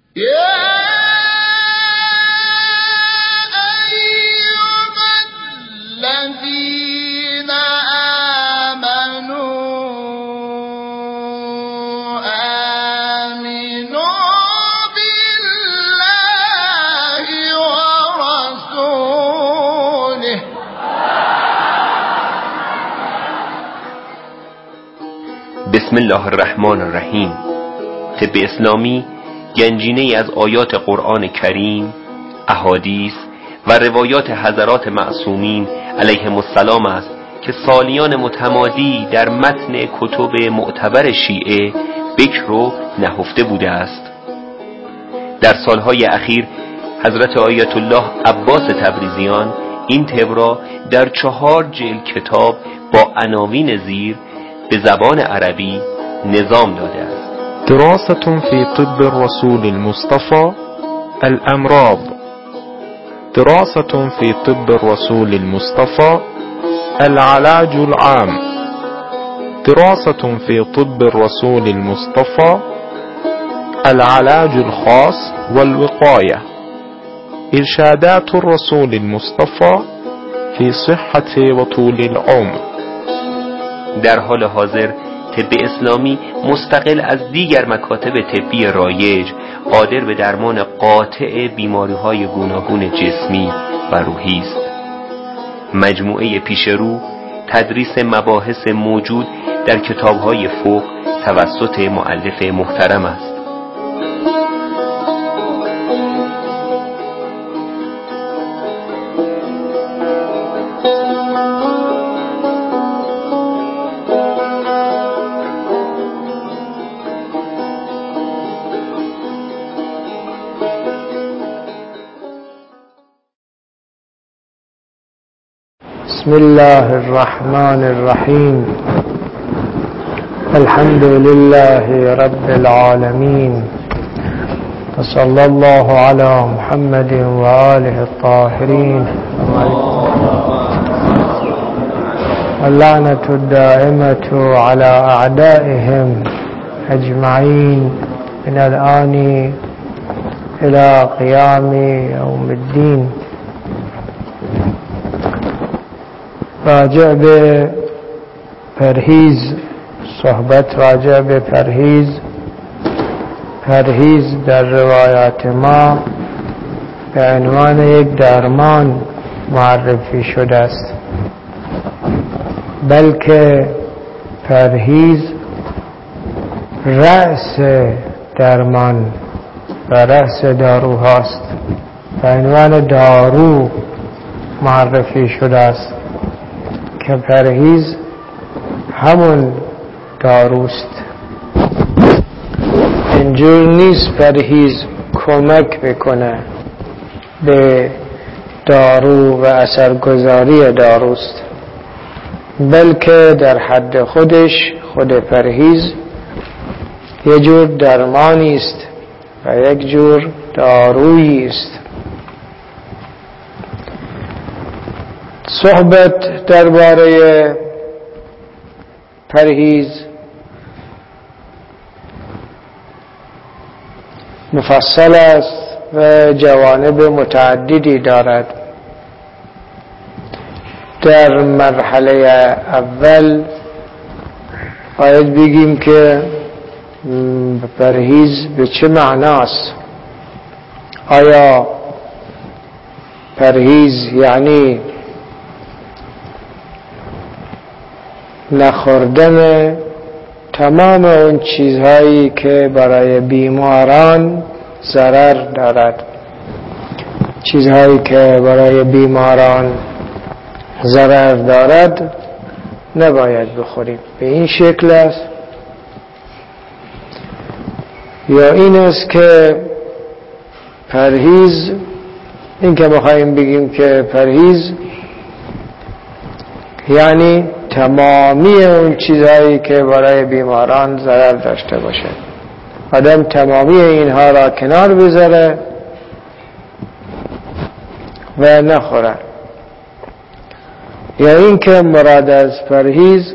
بسم الله الرحمن الرحیم. طب اسلامی گنجینه‌ای از آیات قرآن کریم، احادیث و روایات حضرات معصومین علیهم السلام است که سالیان متمادی در متن کتب معتبر شیعه بکر و نهفته بوده است. در سالهای اخیر حضرت آیت الله عباس تبریزیان این طب را در 4 جلد کتاب با عناوین زیر به زبان عربی نظام داده است. دراسة في طب الرسول المصطفى الأمراض. دراسة في طب الرسول المصطفى العلاج العام. دراسة في طب الرسول المصطفى العلاج الخاص والوقاية. إرشادات الرسول المصطفى في صحة وطول العمر. در حال حاضر طب اسلامی مستقل از دیگر مکاتب طبی رایج قادر به درمان قاطع بیماری‌های گوناگون جسمی و روحی است. مجموعه پیشرو تدریس مباحث موجود در کتاب‌های فقه توسط مؤلف محترم است. بسم الله الرحمن الرحيم. الحمد لله رب العالمين، وصلى الله على محمد وآله الطاهرين، واللعنة الدائمة على أعدائهم أجمعين من الآن إلى قيام يوم الدين. راجع به پرهیز، صحبت راجع به پرهیز. پرهیز در روایات ما به عنوان یک درمان معرفی شده است، بلکه پرهیز رأس درمان و رأس داروهاست، به عنوان دارو معرفی شده است که پرهیز همون داروست. اینجور نیست پرهیز کمک بکنه به دارو و اثرگذاری داروست، بلکه در حد خودش خود پرهیز یک جور درمانی است و یک جور دارویی است. صحبت درباره پرهیز مفصل است و جوانب متعددی دارد. در مرحله اول باید بگیم که پرهیز به چه معناست. آیا پرهیز یعنی نخوردن تمام اون چیزهایی که برای بیماران ضرر دارد؟ چیزهایی که برای بیماران ضرر دارد نباید بخوریم، به این شکل است؟ یا این است که پرهیز، این که بخوایم بگیم که پرهیز یعنی تمامی اون چیزهایی که برای بیماران ضرر داشته باشه، آدم تمامی اینها را کنار بذاره و نخوره. یا این که مراد از پرهیز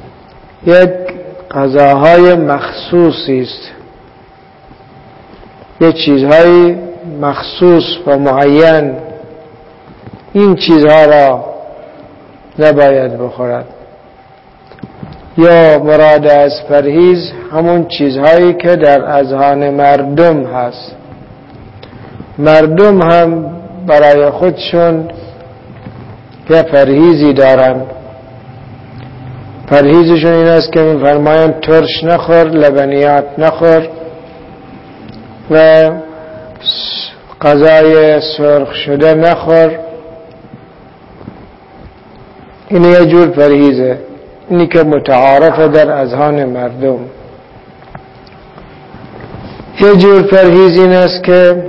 یک غذاهای مخصوصی است یه چیزهای مخصوص و معین این چیزها را نباید بخورد. یا مراد از پرهیز همون چیزهایی که در اذهان مردم هست. مردم هم برای خودشون یه پرهیزی دارن. پرهیزشون این است که میفرمایند ترش نخور، لبنیات نخور و غذای سرخ شده نخور. این یه جور پرهیزه، اینی که متعارفه در اذهان مردم. یه جور پرهیز این است که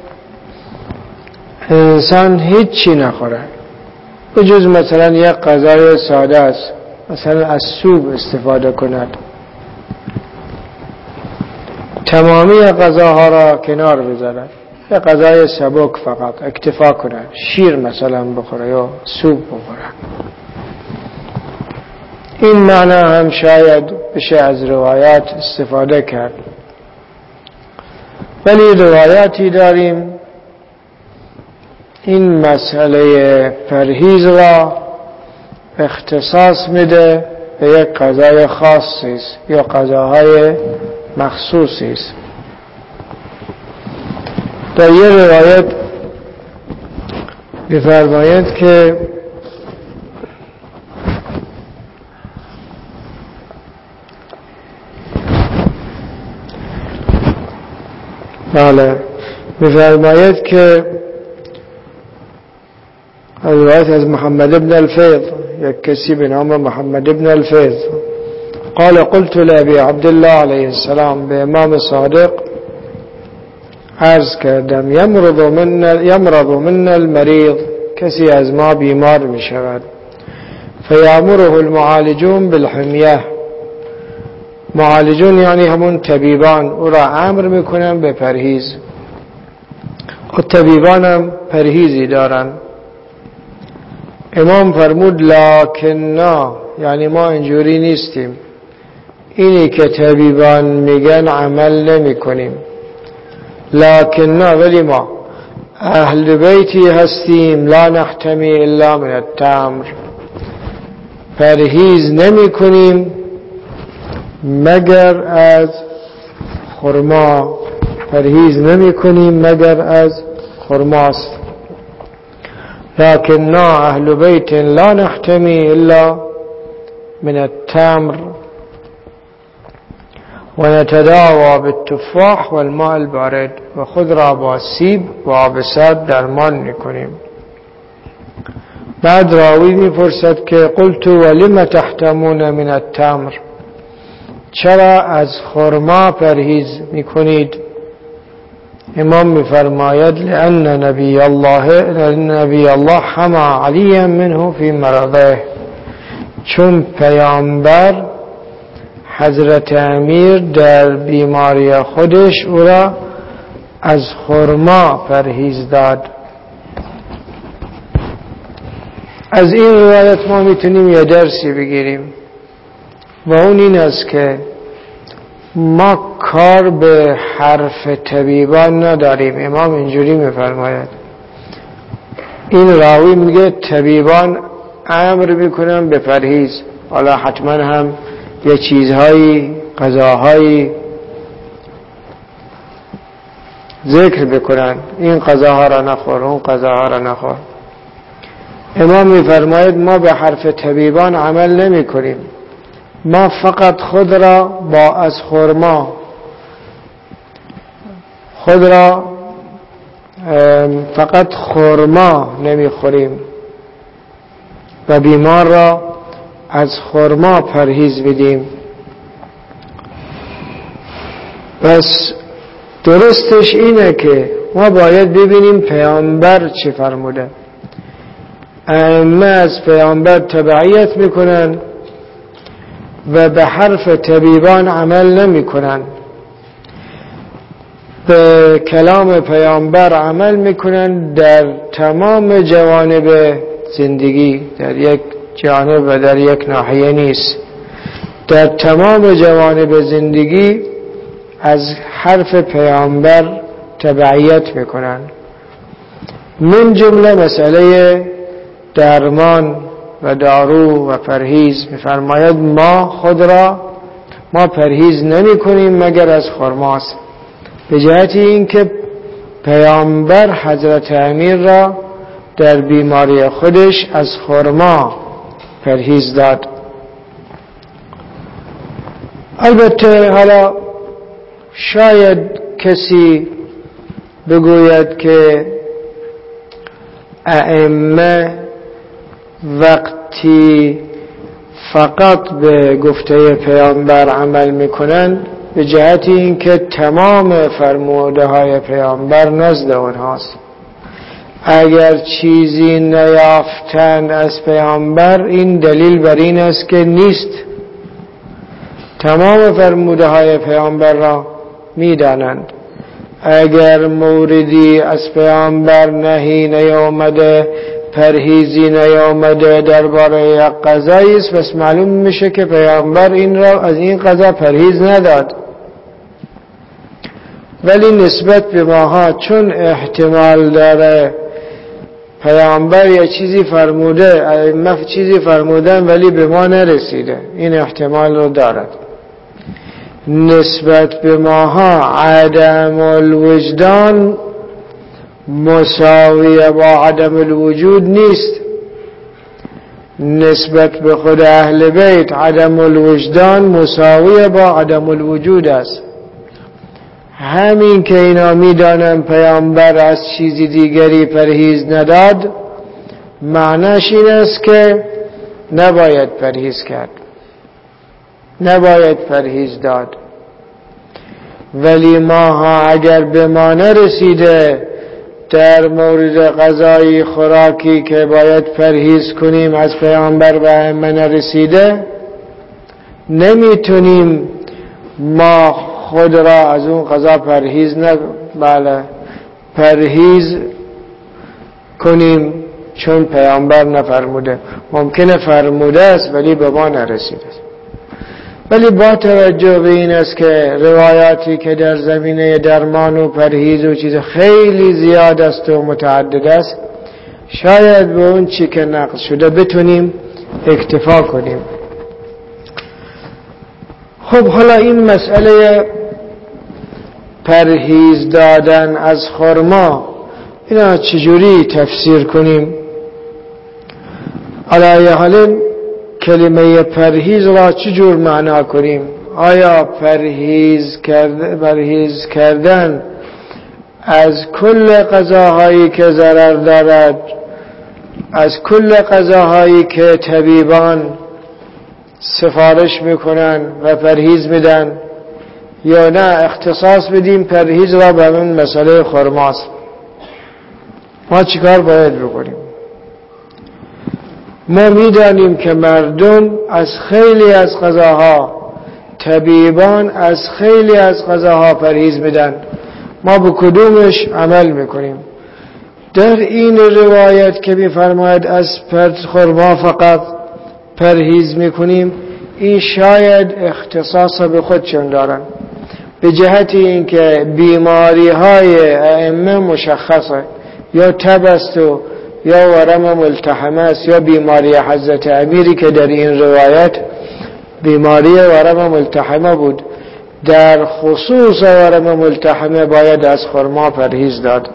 انسان هیچی نخوره به جز مثلا یک غذای ساده است، مثلا از سوپ استفاده کند، تمامی غذاها را کنار بذارد، یک غذای سبک فقط اکتفا کند، شیر مثلا بخوره یا سوپ بخوره. این معنی هم شاید بشه از روایات استفاده کرد، ولی روایاتی داریم این مسئله پرهیز را اختصاص میده به یک غذای خاصی است یا غذاهای مخصوصی است. در یه روایت می‌فرماید که می‌فرماید که روایت از محمد ابن الفیض، یک کسی به نام محمد ابن الفیض، قال قلت لأبي عبد الله علیه السلام، به امام صادق عرض کردم، یمرض من المریض، کسی از ما بیمار می شود، فیامره المعالجون بالحمیه، معالجون یعنی همون طبیبان او را امر میکنن به پرهیز. و طبیبان هم پرهیزی دارن. امام فرمود لکننا، یعنی ما اینجوری نیستیم، اینی که طبیبان میگن عمل نمی کنیم. لکننا، ولی ما اهل بیتی هستیم، لا نحتمی الا من التمر، پرهیز نمی کنیم مگر از خرما، پرهیز نمی کنیم مگر از خرماست. لکننا اهل بیت لا نحتمی الا من التمر و نتداوی بالتفاح والماء البارد، و خود را با سیب و آب سرد درمان میکنیم. بعد راوی میپرسد که قلت ولم تحتمون من التمر، چرا از خرما پرهیز میکنید؟ امام میفرماید لأن نبی الله حما علیا منه فی مرضه، چون پیامبر حضرت امیر در بیماری خودش او را از خرما پرهیز داد. از این روایت ما میتونیم یه درسی بگیریم و اون این است که ما کار به حرف طبیبان نداریم. امام اینجوری میفرماید، این راوی میگه طبیبان امر میکنن به پرهیز، حالا حتما هم یه چیزهایی غذاهایی ذکر بکنن، این غذاها را نخور، اون غذاها را نخور. امام میفرماید ما به حرف طبیبان عمل نمی کنیم، ما فقط خود را با از خرما فقط خرما نمی خوریم و بیمار را از خرما پرهیز بدیم. پس درستش اینه که ما باید ببینیم پیامبر چی فرموده. ائمه از پیامبر تبعیت میکنن و به حرف طبیبان عمل نمی کنن، به کلام پیامبر عمل میکنن در تمام جوانب زندگی، در یک جانب و در یک ناحیه نیست، در تمام جوانب زندگی از حرف پیامبر تبعیت میکنن. من جمله مسئله درمان و دارو و پرهیز. میفرماید ما پرهیز نمی کنیم مگر از خرماست، به جهت اینکه پیامبر حضرت امیر را در بیماری خودش از خرما پرهیز داد. البته حالا شاید کسی بگوید که ائمه وقتی فقط به گفته پیامبر عمل میکنن به جهت اینکه تمام فرموده های پیامبر نزد اونهاست. اگر چیزی نیافتن از پیامبر این دلیل بر این است که نیست. تمام فرموده های پیامبر را میدانند. اگر موردی از پیامبر نهی نیامده، پرهیزی نیامده درباره یک غذایی است، بس معلوم میشه که پیامبر این را از این غذا پرهیز نداد. ولی نسبت به ماها چون احتمال داره پیامبر یه چیزی فرموده، ائمه چیزی فرمودن ولی به ما نرسیده، این احتمال رو دارد. نسبت به ماها عدم الوجدان مساوی با عدم الوجود نیست. نسبت به خود اهل بیت عدم الوجدان مساوی با عدم الوجود است. همین که اینا میدانن پیامبر از چیزی دیگری پرهیز نداد، معناش این است که نباید پرهیز کرد، نباید پرهیز داد. ولی ما اگر به ما نرسیده در مورد غذای خوراکی که باید پرهیز کنیم از پیامبر و ائمه نرسیده، نمیتونیم ما خود را از اون غذا پرهیز کنیم، چون پیامبر نفرموده. ممکنه فرموده است ولی به ما نرسیده. ولی با توجه به این است که روایاتی که در زمینه درمان و پرهیز و چیز خیلی زیاد است و متعدد است، شاید به اون چی که نقل شده بتونیم اکتفا کنیم. خب حالا این مسئله پرهیز دادن از خرما، اینا چجوری تفسیر کنیم؟ علی حال کلمه پرهیز را چجور معنا کنیم؟ آیا پرهیز کردن از کل غذاهایی که ضرر دارد، از کل غذاهایی که طبیبان سفارش میکنن و پرهیز میدن، یا نه اختصاص بدیم پرهیز را به من مسئله خرماست؟ ما چیکار باید بکنیم؟ ما میدانیم که مردم از خیلی از غذاها، طبیبان از خیلی از غذاها پرهیز میدن، ما به کدومش عمل میکنیم؟ در این روایت که میفرماید از خرما فقط پرهیز میکنیم، این شاید اختصاص به خودشون دارن، به جهت اینکه بیماری های ائمه مشخصه، یا تب است و یا ورم ملتحمه است، یا بیماری حضرت امیری که در این روایت بیماری ورم ملتحمه بود. در خصوص ورم ملتحمه باید از خرما پرهیز داد،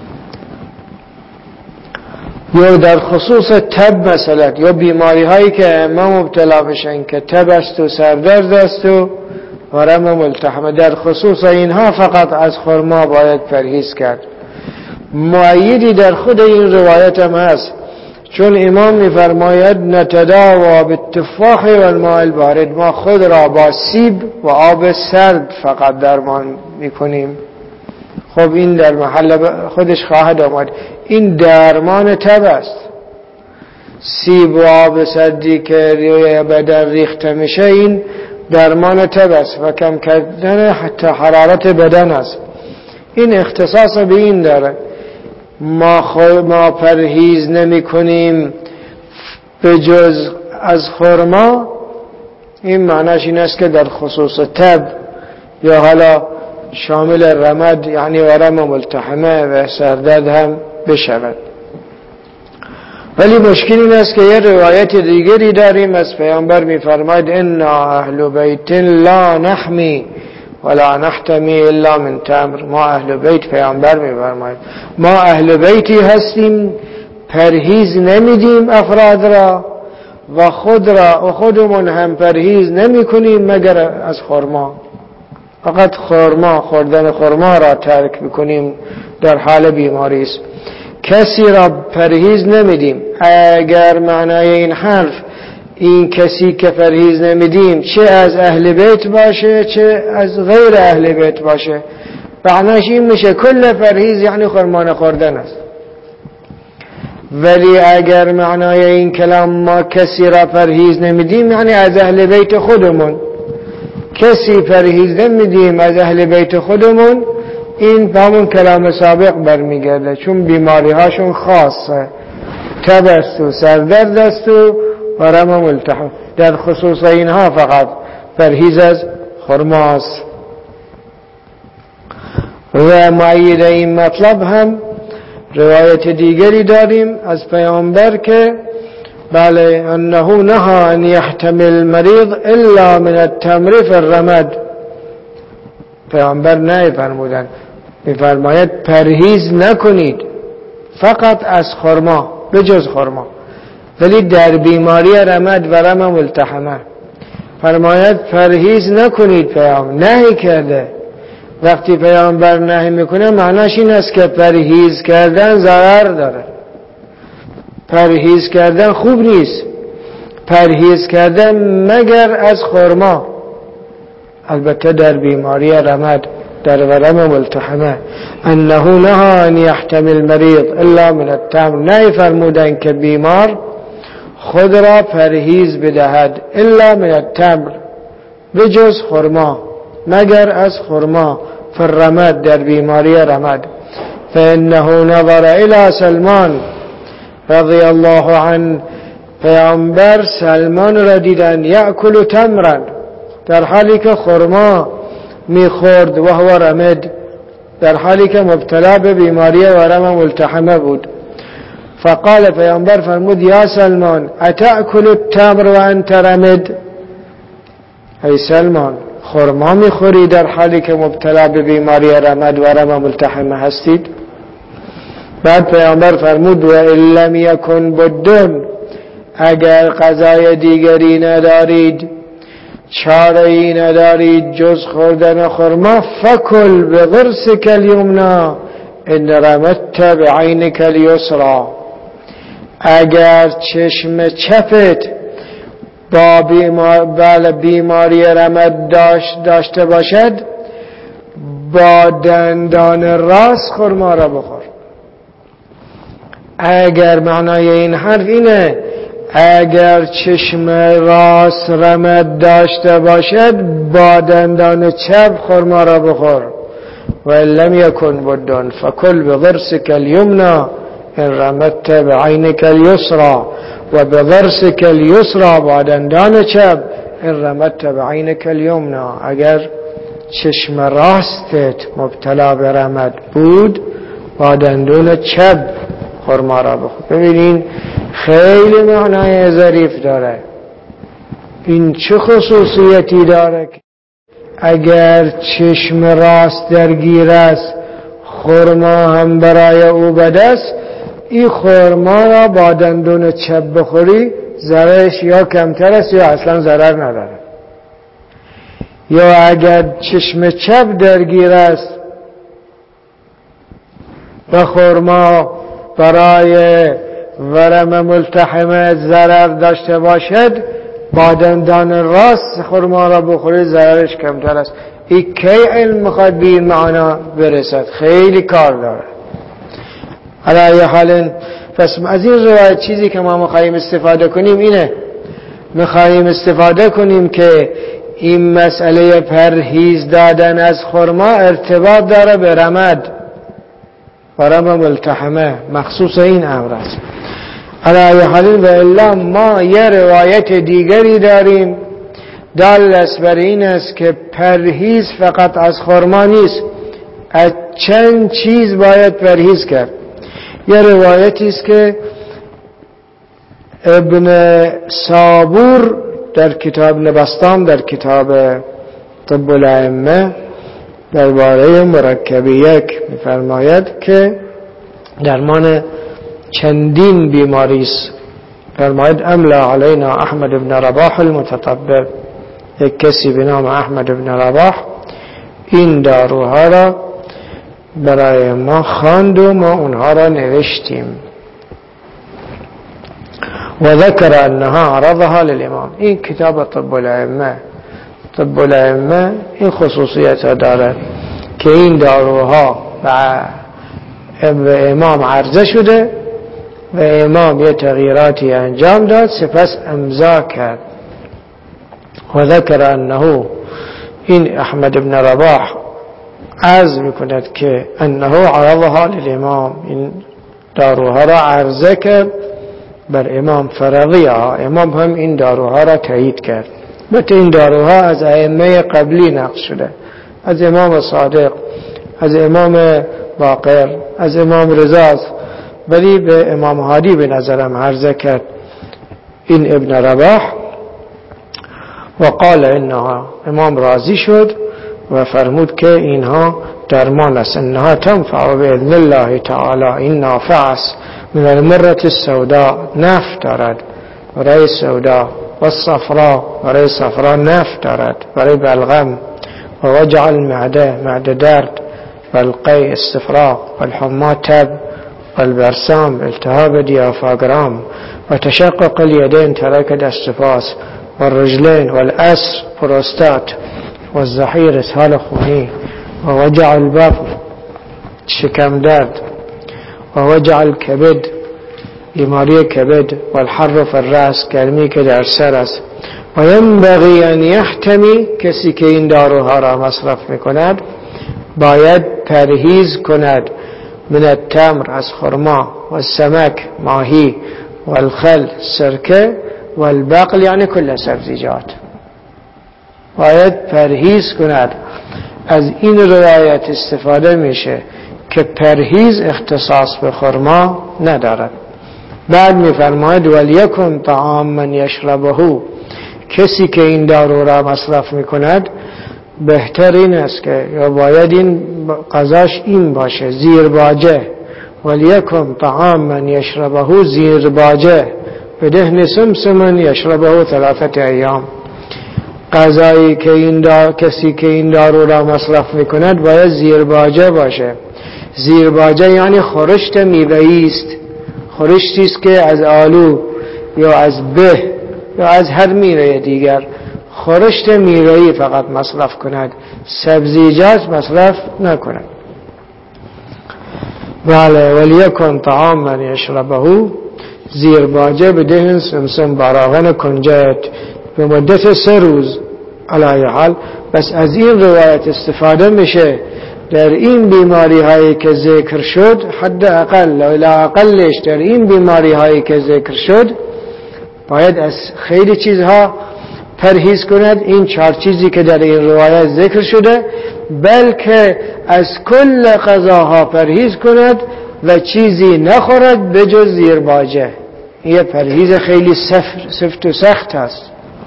یا در خصوص تب مثلا، یا بیماری هایی که ائمه مبتلا بشن که تب است و سردرد است و ورم ملتحمه، در خصوص اینها فقط از خرما باید پرهیز کرد. مؤیدی در خود این روایت هم هست، چون امام میفرماید نتداوا بالتفاح والماء البارد، ما خود را با سیب و آب سرد فقط درمان میکنیم. خب این در محل خودش خواهد آمد، این درمان تب است. سیب و آب سردی که روی بدن ریخته میشه، این درمان تب است و کم کردن حتی حرارت بدن است. این اختصاص به این داره. ما پرهیز نمی کنیم به جز از خرما، این معناش این است که در خصوص تب یا حالا شامل رمد یعنی ورم ملتحمه و سردرد هم بشود. ولی مشکل این است که یه روایت دیگری داریم از پیامبر می‌فرماید انا اهل بیت لا نحمی ولا نحتمی الا من تمر. ما اهل بیت، پیامبر می‌فرماید ما اهل بیتی هستیم، پرهیز نمیدیم افراد را و خودمون هم پرهیز نمی کنیم مگر از خرما. فقط خوردن خرما را ترک میکنیم در حال بیماری است. کسی را پرهیز نمیدیم. اگر معنای این حرف این کسی که پرهیز نمیدیم چه از اهل بیت باشه چه از غیر اهل بیت باشه، معناش این میشه کل پرهیز یعنی خرما نخوردن است. ولی اگر معنای این کلام ما کسی را پرهیز نمیدیم یعنی از اهل بیت خودمون، کسی پرهیز نمیدیم از اهل بیت خودمون، این به همون کلام سابق برمیگرده، چون بیماری هاشون خاصه، تب است و سردرد است و ورم ملتحم. در خصوص اینها فقط پرهیز از خرماست. و معید این مطلب هم روایت دیگری داریم از پیامبر که بله انه نهى ان يحتمل المريض الا من التمر في الرمد. پیامبر نه فرمودن، میفرماید پرهیز نکنید فقط از خرما به جز خرما، ولی در بیماری رمد و رم ملتحمه فرماید پرهیز نکنید. پیامبر نهی کرده. وقتی پیامبر نهی میکنه معناش این است که پرهیز کردن ضرر داره، پرهیز کردن خوب نیست. پرهیز کردن مگر از خرما، البته در بیماری رمد در ورم ملتحمه. انه نهى ان يحتمل المريض الا من التمر. نه فرمودن که بیمار خود را پرهیز بدهد الا من التمر به جز خرما، مگر از خرما. فرمد در بیماری رمد. فانه نظر الى سلمان رضی الله عنه. پیامبر سلمان را دیدن یأکل تمرا، در حالی که خرما میخورد، و هو رمد، در حالی که مبتلا به بیماری ورم ملتحمه بود. فقال پیامبر فرمود یا سلمان اتأکل التمر و انت رمد. ای سلمان خرما میخوری در حالی که مبتلا به بیماری رمد و ورم ملتحمه هستید؟ بعد پیامبر فرمود و ان لم یکن بدن، اگر غذای دیگری ندارید، چاره‌ای ندارید جز خوردن خرما، فکل بضرسک الیمنی ان رمدت بعینک الیسری. اگر چشم چپت با بیماری رمد داشته باشد، با دندان راست خرما را بخور. اگر معنای این حرف اینه اگر چشم راست رمد داشته باشد با دندان چپ خرما را بخور. و لم یکن بدن فکل بضرسک الیمنی ان رمدت بعینک الیسری و بضرسک الیسری با دندان چپ ان رمدت بعینک الیمنی. اگر چشم راستت مبتلا به رمد بود با دندان چپ خرما را بخور. ببینین خیلی معنای ظریف داره. این چه خصوصیتی داره که اگر چشم راست درگیر است خرما هم برای او بد است. این خرما را با دندون چپ بخوری ضررش یا کمتر است یا اصلا ضرر نداره. یا اگر چشم چپ درگیر است و خرما برای ورم ملتحمه ضرر داشته باشد با دندان راست خرما را بخوری ضررش کمتر است. این کی علم میخواد به این معنا برسد؟ خیلی کار داره. علی حال پس از این روایت چیزی که ما میخواییم استفاده کنیم اینه، میخواییم استفاده کنیم که این مسئله پرهیز دادن از خرما ارتباط داره به رمد، ورم ملتحمه، مخصوص این امر است. علی حال و الا ما یه روایت دیگری داریم دال است بر این است که پرهیز فقط از خرما نیست، از چند چیز باید پرهیز کرد. یه روایتی است که ابن صابور در کتاب نبستان، در کتاب طب الائمه درباره مرکب یک می‌فرماید که درمان چندین بیماری است. فرماید املا علینا احمد بن رباح المتطبب، یک کسی به نام احمد بن رباح این داروها را برای ما خواند و ما اونها را نوشتیم. و ذکر انها عرضها للامام. این کتاب طب الائمه، طب الائمه این خصوصیت داره که این داروها به امام عرضه شده و امام یه تغییراتی انجام داد، سپس امضا کرد. و ذکر انه، این احمد بن رباح عرض میکند که انه عرضها للامام، این داروها را عرضه کرد بر امام فرضیها، امام هم این داروها را تایید کرد. مثل این داروها از ائمه قبلی نقل شده، از امام صادق، از امام باقر، از امام رضا، ولی به امام هادی به نظرم عرضه کرد این ابن رباح و قال انها، امام راضی شد و فرمود که اینها درمان است، انها تنفع باذن الله تعالی، این نافع است. من المرة السوداء، نفع دارد برای سودا، و الصفراء برای صفرا نفع دارد، برای بلغم، و وجع المعده، معده درد، و القی استفراغ، و الحمى تب، و البرسام التهاب دیافراگرام، و تشقق الیدین ترک دستفاس، و الرجلین، و الاسر پروستات، و الزحیر اسهال خونی، و وجع البطن شکم درد، و وجع الکبد بیماری کبد، و الحر فی الراس گرمی که در سر است. و ینبغی ان یحتمی، کسی که این داروها را مصرف میکند باید پرهیز کند من التمر، از خرما، و السمک ماهی، و الخل سرکه، و البقل یعنی کل سبزیجات، باید پرهیز کند. از این روایت استفاده میشه که پرهیز اختصاص به خرما ندارد. بعد میفرماید ولیکن طعام من یشربه، کسی که این دارو را مصرف میکند بهتر این است که یا باید این غذاش این باشه، زیرباجه. ولیکن طعام من یشربه زیرباجه بدهن سمسم یشربه 3 ایام. غذایی که کسی که این دارو را مصرف میکند باید زیرباجه باشه. زیرباجه یعنی خورشت میوه‌ای است، خورشتی است که از آلو یا از به یا از هر میوه دیگر خورشت میوه‌ای فقط مصرف کند، سبزیجات مصرف نکند. بله، ولیکن طعام من یشربه زیرباجه بدهن سمسم براغن کنجد به مدت 3 روز. علی حال بس از این روایت استفاده میشه در این بیماری هایی که ذکر شد، حد اقل الا اقلش در این بیماری هایی که ذکر شد باید از خیلی چیزها پرهیز کند، این 4 چیزی که در این روایت ذکر شده، بلکه از کل غذاها پرهیز کند و چیزی نخورد بجز زیرباجه. یه پرهیز خیلی سفت و سخت است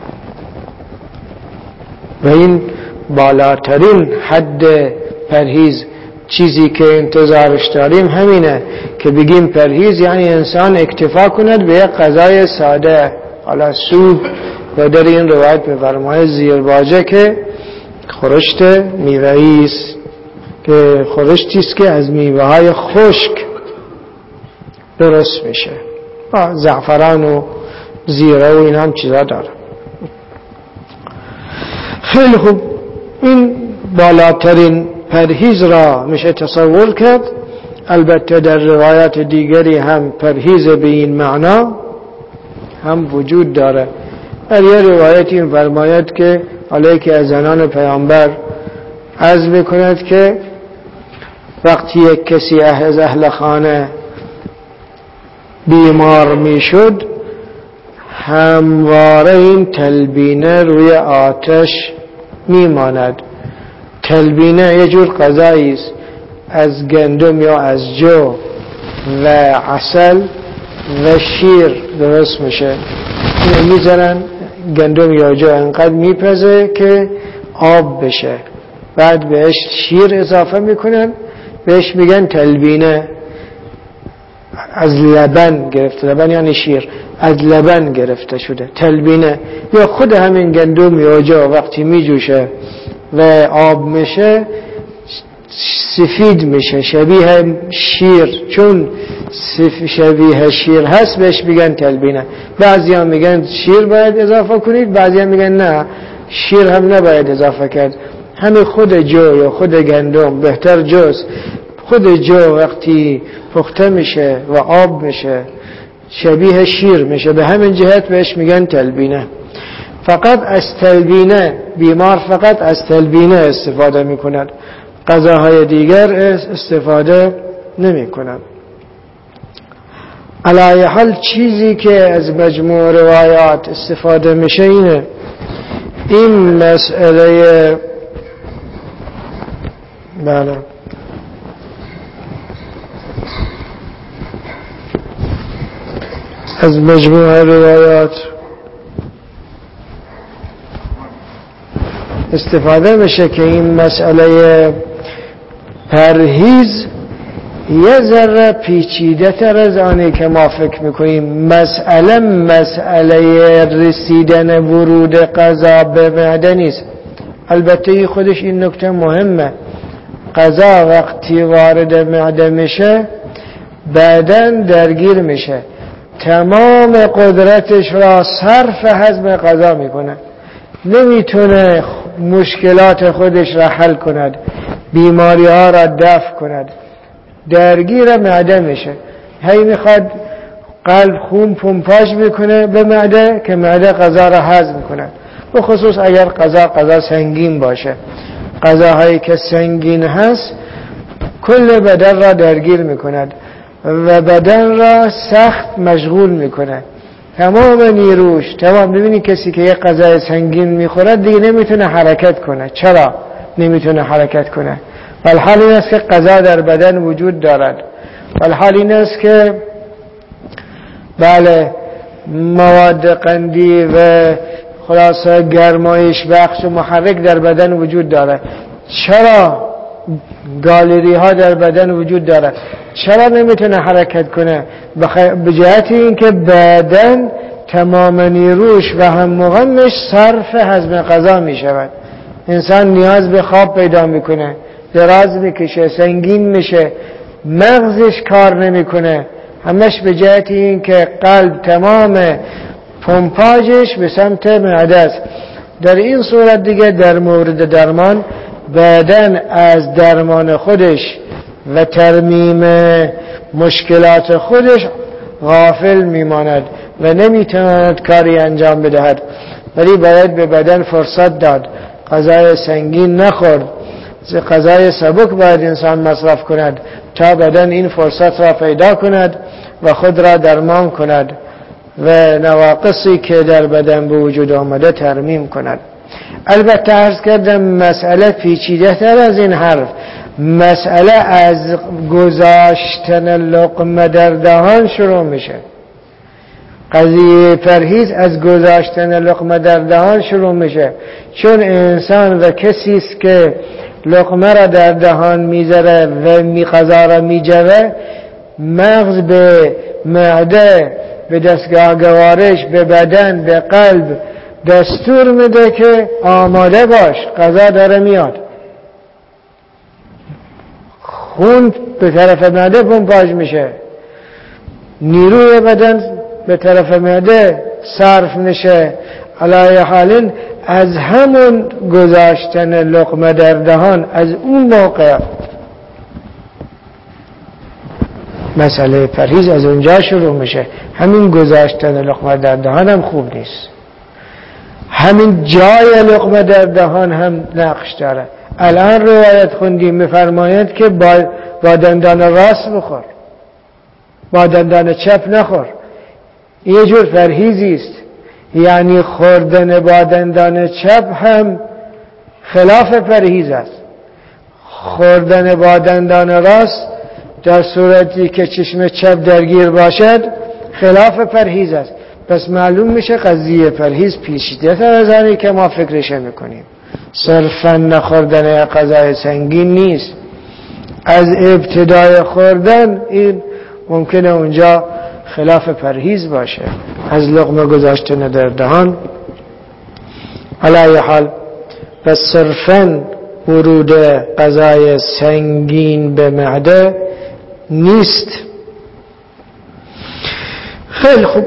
و این بالاترین حد پرهیز. چیزی که انتظارش داریم همینه که بگیم پرهیز یعنی انسان اکتفا کند به یک غذای ساده، حالا سوپ، و در این روایت می‌فرماید زیرباجه که خورشت میوه‌ای است، که خورشتی است که از میوه‌های خشک درست میشه، زعفران و زیره و این هم چیزا داره. خیلی خوب، این بالاترین پرهیز را میشه تصور کرد. البته در روایات دیگری هم پرهیز به این معنا هم وجود داره. در یه روایتی فرماید که علیه از زنان پیامبر عرض میکند که وقتی یک کسی از اهل خانه بیمار میشد همواره این تلبینه روی آتش میماند. تلبینه یه جور غذایی است از گندم یا از جو و عسل و شیر درست میشه. اینو میذارن گندم یا جو انقدر میپزه که آب بشه، بعد بهش شیر اضافه میکنن، بهش میگن تلبینه. از لبن گرفته، لبن یعنی شیر، از لبن گرفته شده تلبینه. یا خود همین گندم یا جو وقتی میجوشه و آب میشه سفید میشه، شبیه شیر. چون شبیه شیر هست بهش میگن تلبینه. بعضی هم میگن شیر باید اضافه کنید، بعضی هم میگن نه شیر هم نباید اضافه کرد. همین خود جو یا خود گندم، بهتر جوست، خود جو وقتی پخته میشه و آب میشه شبیه شیر میشه، به همین جهت بهش میگن تلبینه. فقط از تلبینه، بیمار فقط از تلبینه استفاده میکند، غذاهای دیگر استفاده نمیکنند. علی حال چیزی که از مجموع روایات استفاده میشه اینه، این مسئله بله از مجموع روایات استفاده میشه که این مسئله پرهیز یه ذره پیچیده تر از آنی که ما فکر میکنیم. مسئله رسیدن ورود غذا به معده نیست. البته خودش این نکته مهمه، غذا وقتی وارد معده میشه بدن درگیر میشه، تمام قدرتش را صرف هضم غذا میکنه، نمیتونه مشکلات خودش را حل کند، بیماری ها را دفع کند، درگیر معده میشه. هی میخواد قلب خون پمپاژ میکنه به معده که معده غذا را هضم کنه، به خصوص اگر غذا سنگین باشه. غذاهایی که سنگین هست کل بدن را درگیر میکند و بدن را سخت مشغول میکنه، تمام نیروش تمام. ببینید کسی که یک غذای سنگین میخوره دیگه نمیتونه حرکت کنه. چرا نمیتونه حرکت کنه؟ والحال این است که غذا در بدن وجود دارد، والحال این است که بله مواد قندی و خلاصه گرمایش بخش و محرک در بدن وجود دارد. چرا گالری ها در بدن وجود دارد؟ چرا نمیتونه حرکت کنه؟ به جهت اینکه بدن تمام نیروش و هم مغمش صرف هضم غذا میشود. انسان نیاز به خواب پیدا میکنه، دراز میکشه، سنگین میشه، مغزش کار نمیکنه، همش به جهت اینکه قلب تمام پمپاژش به سمت معده است. در این صورت دیگه در مورد درمان بدن از درمان خودش و ترمیم مشکلات خودش غافل میماند و نمیتواند کاری انجام بدهد. ولی باید به بدن فرصت داد، غذای سنگین نخورد، غذای سبک باید انسان مصرف کند تا بدن این فرصت را پیدا کند و خود را درمان کند و نواقصی که در بدن به وجود آمده ترمیم کند. البته عرض کردم مسئله پیچیده تر از این حرف. مسئله از گذاشتن لقمه در دهان شروع میشه. قضیه پرهیز از گذاشتن لقمه در دهان شروع میشه، چون انسان و کسی است که لقمه را در دهان میذاره و غذا را میجوه، مغز به معده، به دستگاه گوارش، به بدن، به قلب دستور میده که آماده باش، غذا داره میاد. خون به طرف معده پمپاژ میشه، نیروی بدن به طرف معده صرف میشه. علی حال از همون گذاشتن لقمه در دهان، از اون موقع مسئله پرهیز از اونجا شروع میشه. همین گذاشتن لقمه در دهان هم خوب نیست، همین جای لقمه در دهان هم نقش داره. الان روایت خوندیم میفرماید که با دندان راست بخور، با دندان چپ نخور. یه جور پرهیزی است. یعنی خوردن با دندان چپ هم خلاف پرهیز است. خوردن با دندان راست در صورتی که چشم چپ درگیر باشد خلاف پرهیز است. پس معلوم میشه قضیه پرهیز پیچیده تر از آنی که ما فکرش میکنیم. صرفا نخوردن غذای سنگین نیست. از ابتدای خوردن این ممکنه اونجا خلاف پرهیز باشه، از لقمه گذاشتن در دهان. علی حال پس صرفا ورود غذای سنگین به معده نیست. خیلی خوب.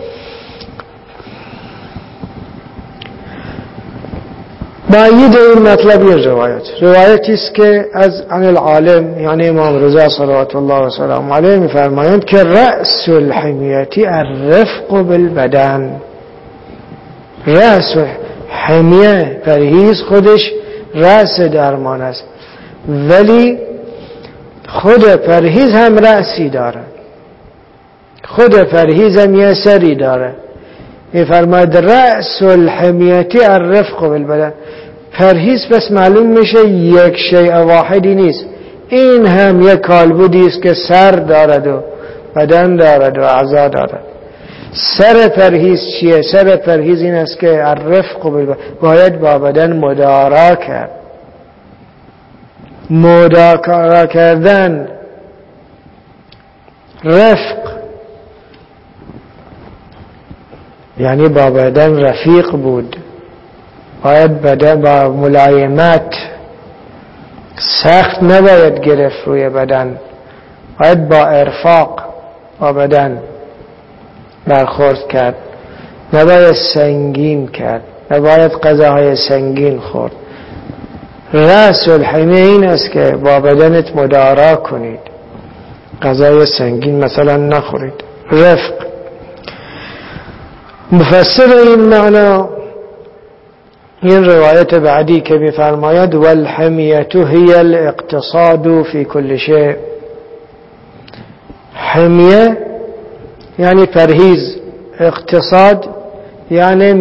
باید این مطلب این روایتی است که از عن العالم یعنی امام رضا صلوات الله و سلام علیه میفرمایند که رأس الحمیتی الرفق بالبدن. رأس حمیه پرهیز خودش رأس درمان است، ولی خود پرهیز هم رأسی داره، خود پرهیز هم یه سری داره. میفرماید رأس الحمیتی الرفق بالبدن. پرهیز پس معلوم میشه یک شیء واحدی نیست، این هم یک کالبدی است که سر دارد و بدن دارد و اعضا دارد. سر پرهیز چیه؟ سر پرهیز این است که الرفق بالبدن، باید با بدن مدارا کرد. مدارا کردن، رفق یعنی با بدن رفیق بود. باید بدن با ملایمت، سخت نباید گرفت روی بدن، باید با ارفاق با بدن برخورد کرد، نباید سنگین کرد، نباید غذاهای سنگین خورد. رأس الحمیه این است که با بدنت مدارا کنید، غذای سنگین مثلا نخورید. رفق. مفسر این معنا این روایت بعدی که می‌فرماید والحمیة هی الاقتصاد فی کل شیء. حمیه یعنی پرهیز، اقتصاد یعنی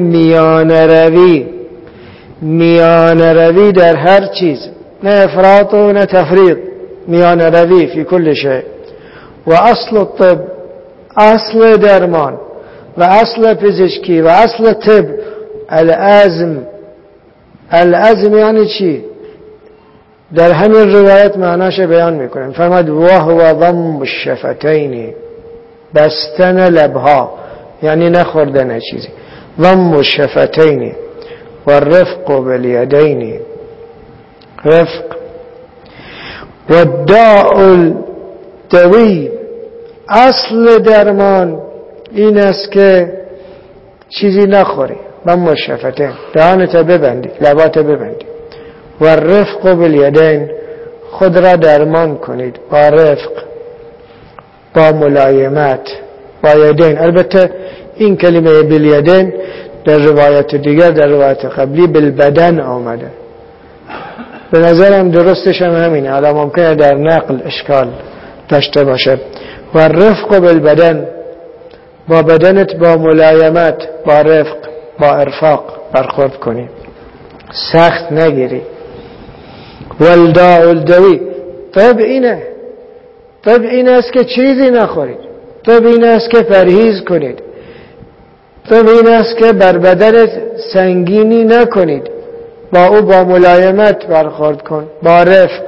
میانه روی در هر چیز، نه افراط و نه تفریط، میانه روی فی کل شیء. و اصل الطب، اصل درمان و اصل پزشکی و اصل طب العزم. العزم یعنی چی؟ در همین روایت معناش بیان میکنیم. فرماد وهو ضم الشفتین، بستن لبها یعنی نخوردن چیزی. ضم الشفتین و الرفق بالیدین، رفق. و الداء الدوی، اصل درمان این است که چیزی نخوری. ضم الشفتین، دهانت ببندی، لبات ببندی. و الرفق بالیدین، خود را درمان کنید با رفق، با ملایمت، با یدین. البته این کلمه بالیدین در روایت دیگر، در روایت قبلی بالبدن آمده. به نظرم درستش هم همینه، حالا ممکنه در نقل اشکال داشته باشه. و الرفق بالبدن، با بدنت با ملایمت، با رفق، با ارفاق برخورد کنی، سخت نگیری. والداء الدوی، طب اینه، طب این است که چیزی نخورید، طب این است که پرهیز کنید، طب این است که بر بدنت سنگینی نکنید، با او با ملایمت برخورد کن، با رفق.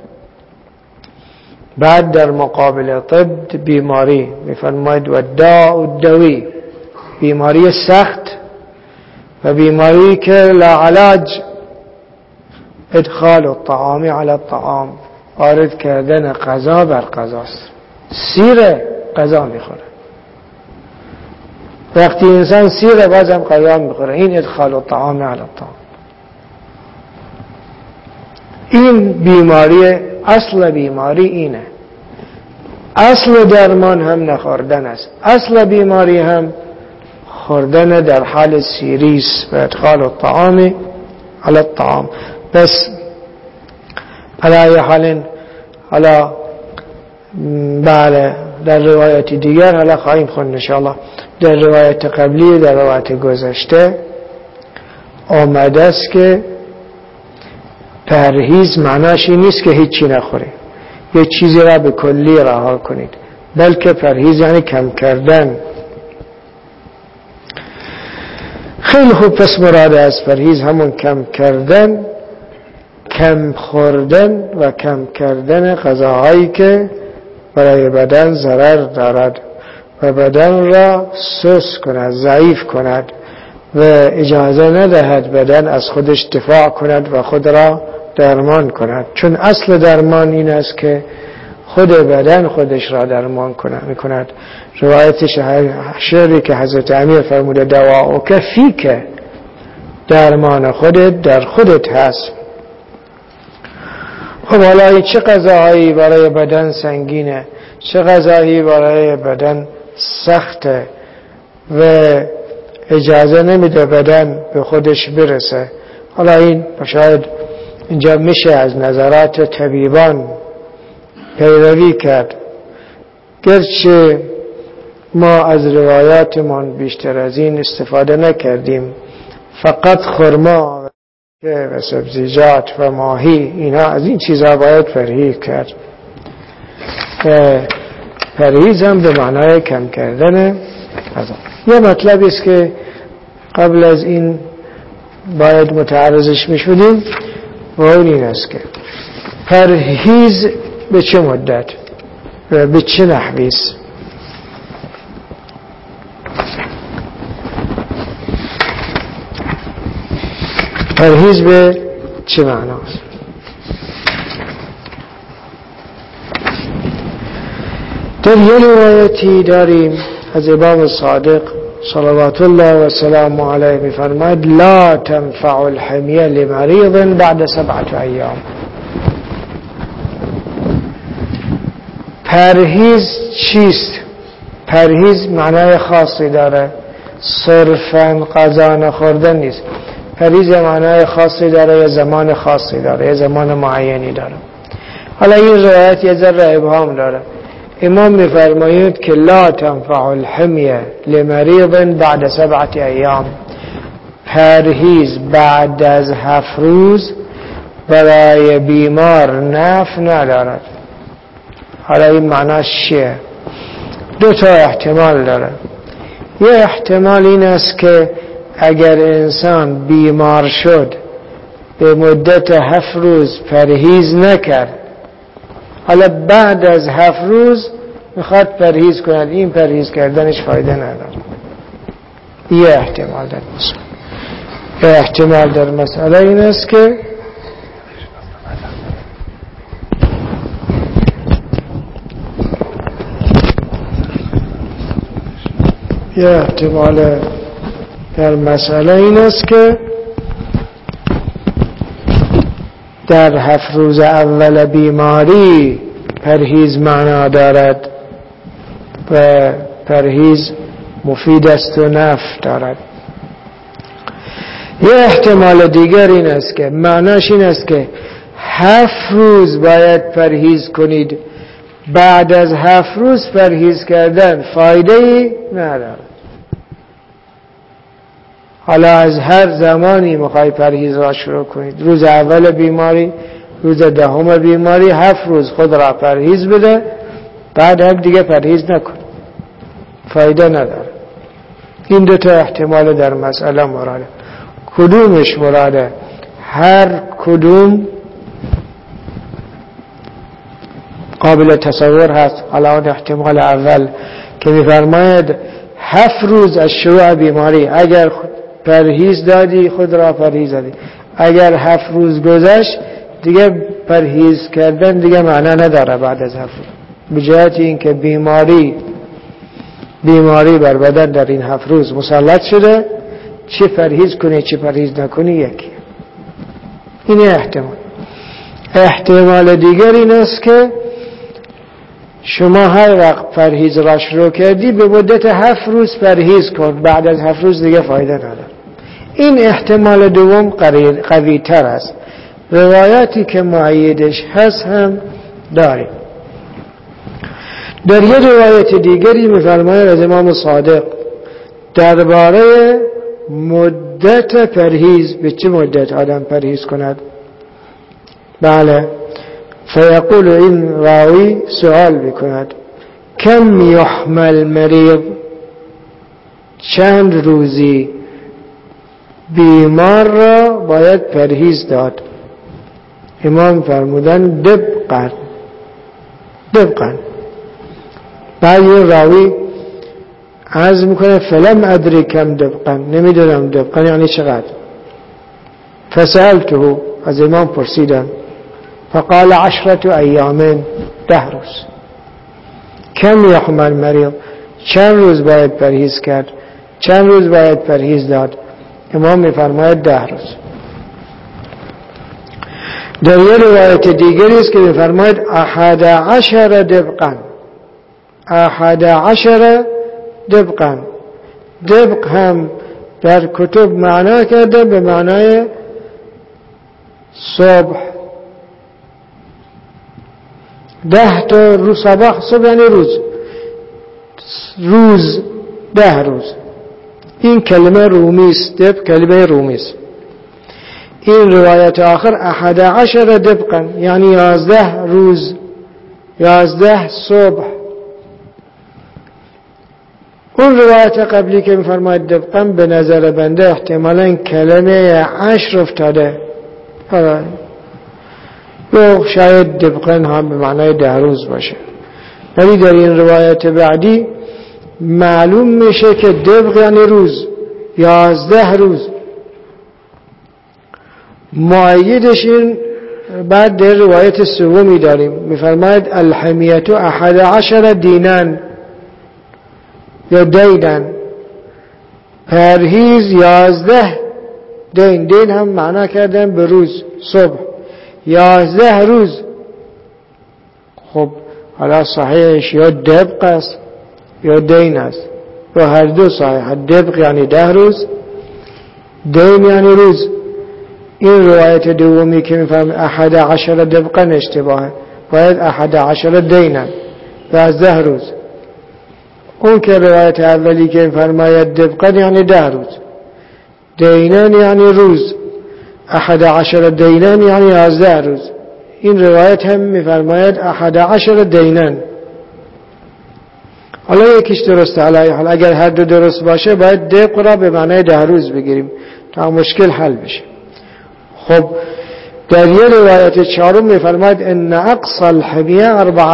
بعد در مقابل طب بیماری میفرماید و داء الدوی، بیماری سخت و بیماری که لا علاج، ادخال الطعام علی الطعام، وارد کردن غذا بر غذاست. سیر غذا میخوره، وقتی انسان سیر بازم غذا میخوره، این ادخال الطعام علی الطعام. این بیماری، اصل بیماری اینه. اصل درمان هم نخوردن است، اصل بیماری هم خوردن در حال سیریس و ادخال الطعام علی الطعام. بس علی حال حالا بله در روایت دیگر حالا خواهیم خوند ان شاء الله. در روایت قبلی در روایت گذشته آمده است که پرهیز معناش این نیست که هیچی نخورید، یه چیزی را به کلی رها کنید، بلکه پرهیز یعنی کم کردن. خیلی خوب، پس مراد از پرهیز همون کم کردن، کم خوردن و کم کردن غذاهایی که برای بدن ضرر دارد و بدن را سست کند، ضعیف کند و اجازه ندهد بدن از خودش دفاع کند و خود را درمان کند. چون اصل درمان این است که خود بدن خودش را درمان کند. روایت شعری که حضرت امیر فرموده دواءک فیک، درمان خودت در خودت هست. خب حالا چه غذاهایی برای بدن سنگینه، چه غذاهایی برای بدن سخته و اجازه نمیده بدن به خودش برسه. حالا این شاید اینجا میشه از نظرات طبیبان پیروی کرد، گرچه ما از روایاتمان بیشتر از این استفاده نکردیم. فقط خرما و سبزیجات و ماهی، اینا از این چیزها باید پرهیز کرد. پرهیز هم به معنای کم کردن غذا. یه مطلب است که قبل از این باید متعرضش میشدیم و اون این است که پرهیز به چه مدت و به چه نحوی است. پرهیز به چه معناست؟ در یه روایتی داریم از امام صادق صلوات الله و سلام علیه می‌فرماید لا تنفع الحمیه لمریض بعد 7 ایام. پرهیز چیست؟ پرهیز معنای خاصی داره، صرفاً غذا نخوردن نیست. پرهیز معنای خاصی داره، یه زمان خاصی داره، یه زمان معینی داره. حالا این روایت یه ذره ابهام داره. امام می‌فرماید که لا تنفع الحمیه لمریض بعد 7 ایام. پرهیز بعد از 7 روز برای بیمار نفع ندارد. حالا این معناش چیه؟ 2 احتمال داره. یه احتمال این است که اگر انسان بیمار شد به مدت 7 روز پرهیز نکرد، حالا بعد از 7 روز میخواد پرهیز کند، این پرهیز کردنش فایده نداره. یه احتمال در مسئله. یه احتمال در مسئله این است که در 7 روز اول بیماری پرهیز معنا دارد و پرهیز مفید است و نفع دارد. یه احتمال دیگر این است که معناش این است که 7 روز باید پرهیز کنید، بعد از 7 روز پرهیز کردن فایده‌ای ندارد. حالا از هر زمانی میخوای پرهیز را شروع کنید، روز اول بیماری، روز 10 بیماری، 7 روز خود را پرهیز بده، بعد هم دیگه پرهیز نکن، فایده نداره. این 2 احتمال در مسئله مراده. کدومش مراده؟ هر کدوم قابل تصور هست. حالا اون احتمال اول که میفرماید 7 روز از شروع بیماری اگر پرهیز دادی خود را پرهیز دادی، اگر 7 روز گذشت دیگه پرهیز کردن دیگه معنا نداره بعد از 7 روز، به جهت این که بیماری بر بدن در این 7 روز مسلط شده، چه پرهیز کنی چه پرهیز نکنی یکی. این احتمال دیگر این است که شما هر وقت پرهیز را شروع کردی به مدت 7 روز پرهیز کن، بعد از 7 روز دیگه فایده نداره. این احتمال دوم قوی تر است. روایاتی که مؤیدش هست هم داریم. در یه روایت دیگری می‌فرماید از امام صادق درباره مدت پرهیز، به چه مدت آدم پرهیز کند. بله، فیقول، این راوی سوال میکند کم یحمل مریض، چند روزی بیمار را باید پرهیز داد. امام فرمودن دبقن. بعد یه راوی عرض میکنه فلم ادری کم دبقن، نمیدونم دبقن یعنی چقدر. فسألته، از امام پرسیدم، فقال 10 ایام، 10 روز. کم یحمل مریض، چند روز باید پرهیز کرد، چند روز باید پرهیز داد. امام میفرماید 10 روز. در یه روایت دیگری است که میفرماید 11 دبقن. 11 دبقن. دبق هم در کتب معنا کرده به معنای صبح. 10 تا روز، صبح یعنی روز 10 روز. این کلمه رومی است، دبق کلمه رومی است. این روایت آخر 11 دبقن یعنی 11 روز، 11 صبح. اون روایت قبلی که میفرماید دبقن، به نظر بنده احتمالاً کلمه 10 افتاده، یا شاید دبقن هم به معنای 10 روز باشه. ولی در این روایت بعدی معلوم میشه که دبق یعنی روز، 11 روز. معیدش این بعد در روایت سومی داریم، میفرماید الحمیت 11 دینن یا دیدن، پرهیز 11 دین هم معنا کردن به روز، صبح 11 روز. خب حالا صحیحش یا دبق است یا دین است، و هر دو صحیح. دبق یعنی 10 روز، دین یعنی روز. این روایت دومی که میفهم 11 دبقن اشتباهه، باید 11 دینن، 11 روز. اون که روایت اولی که فرماید دبقن یعنی 10 روز، دینن یعنی روز، 11 دینن یعنی 11 روز. این روایت هم میفرماید 11 دینن. حالا یکیش درسته، علیه حال اگر هر دو درست باشه باید دبق را به معنای 10 روز بگیریم تا مشکل حل بشه. خب در یه روایت چهارم میفرماید ان اقصى الحمیه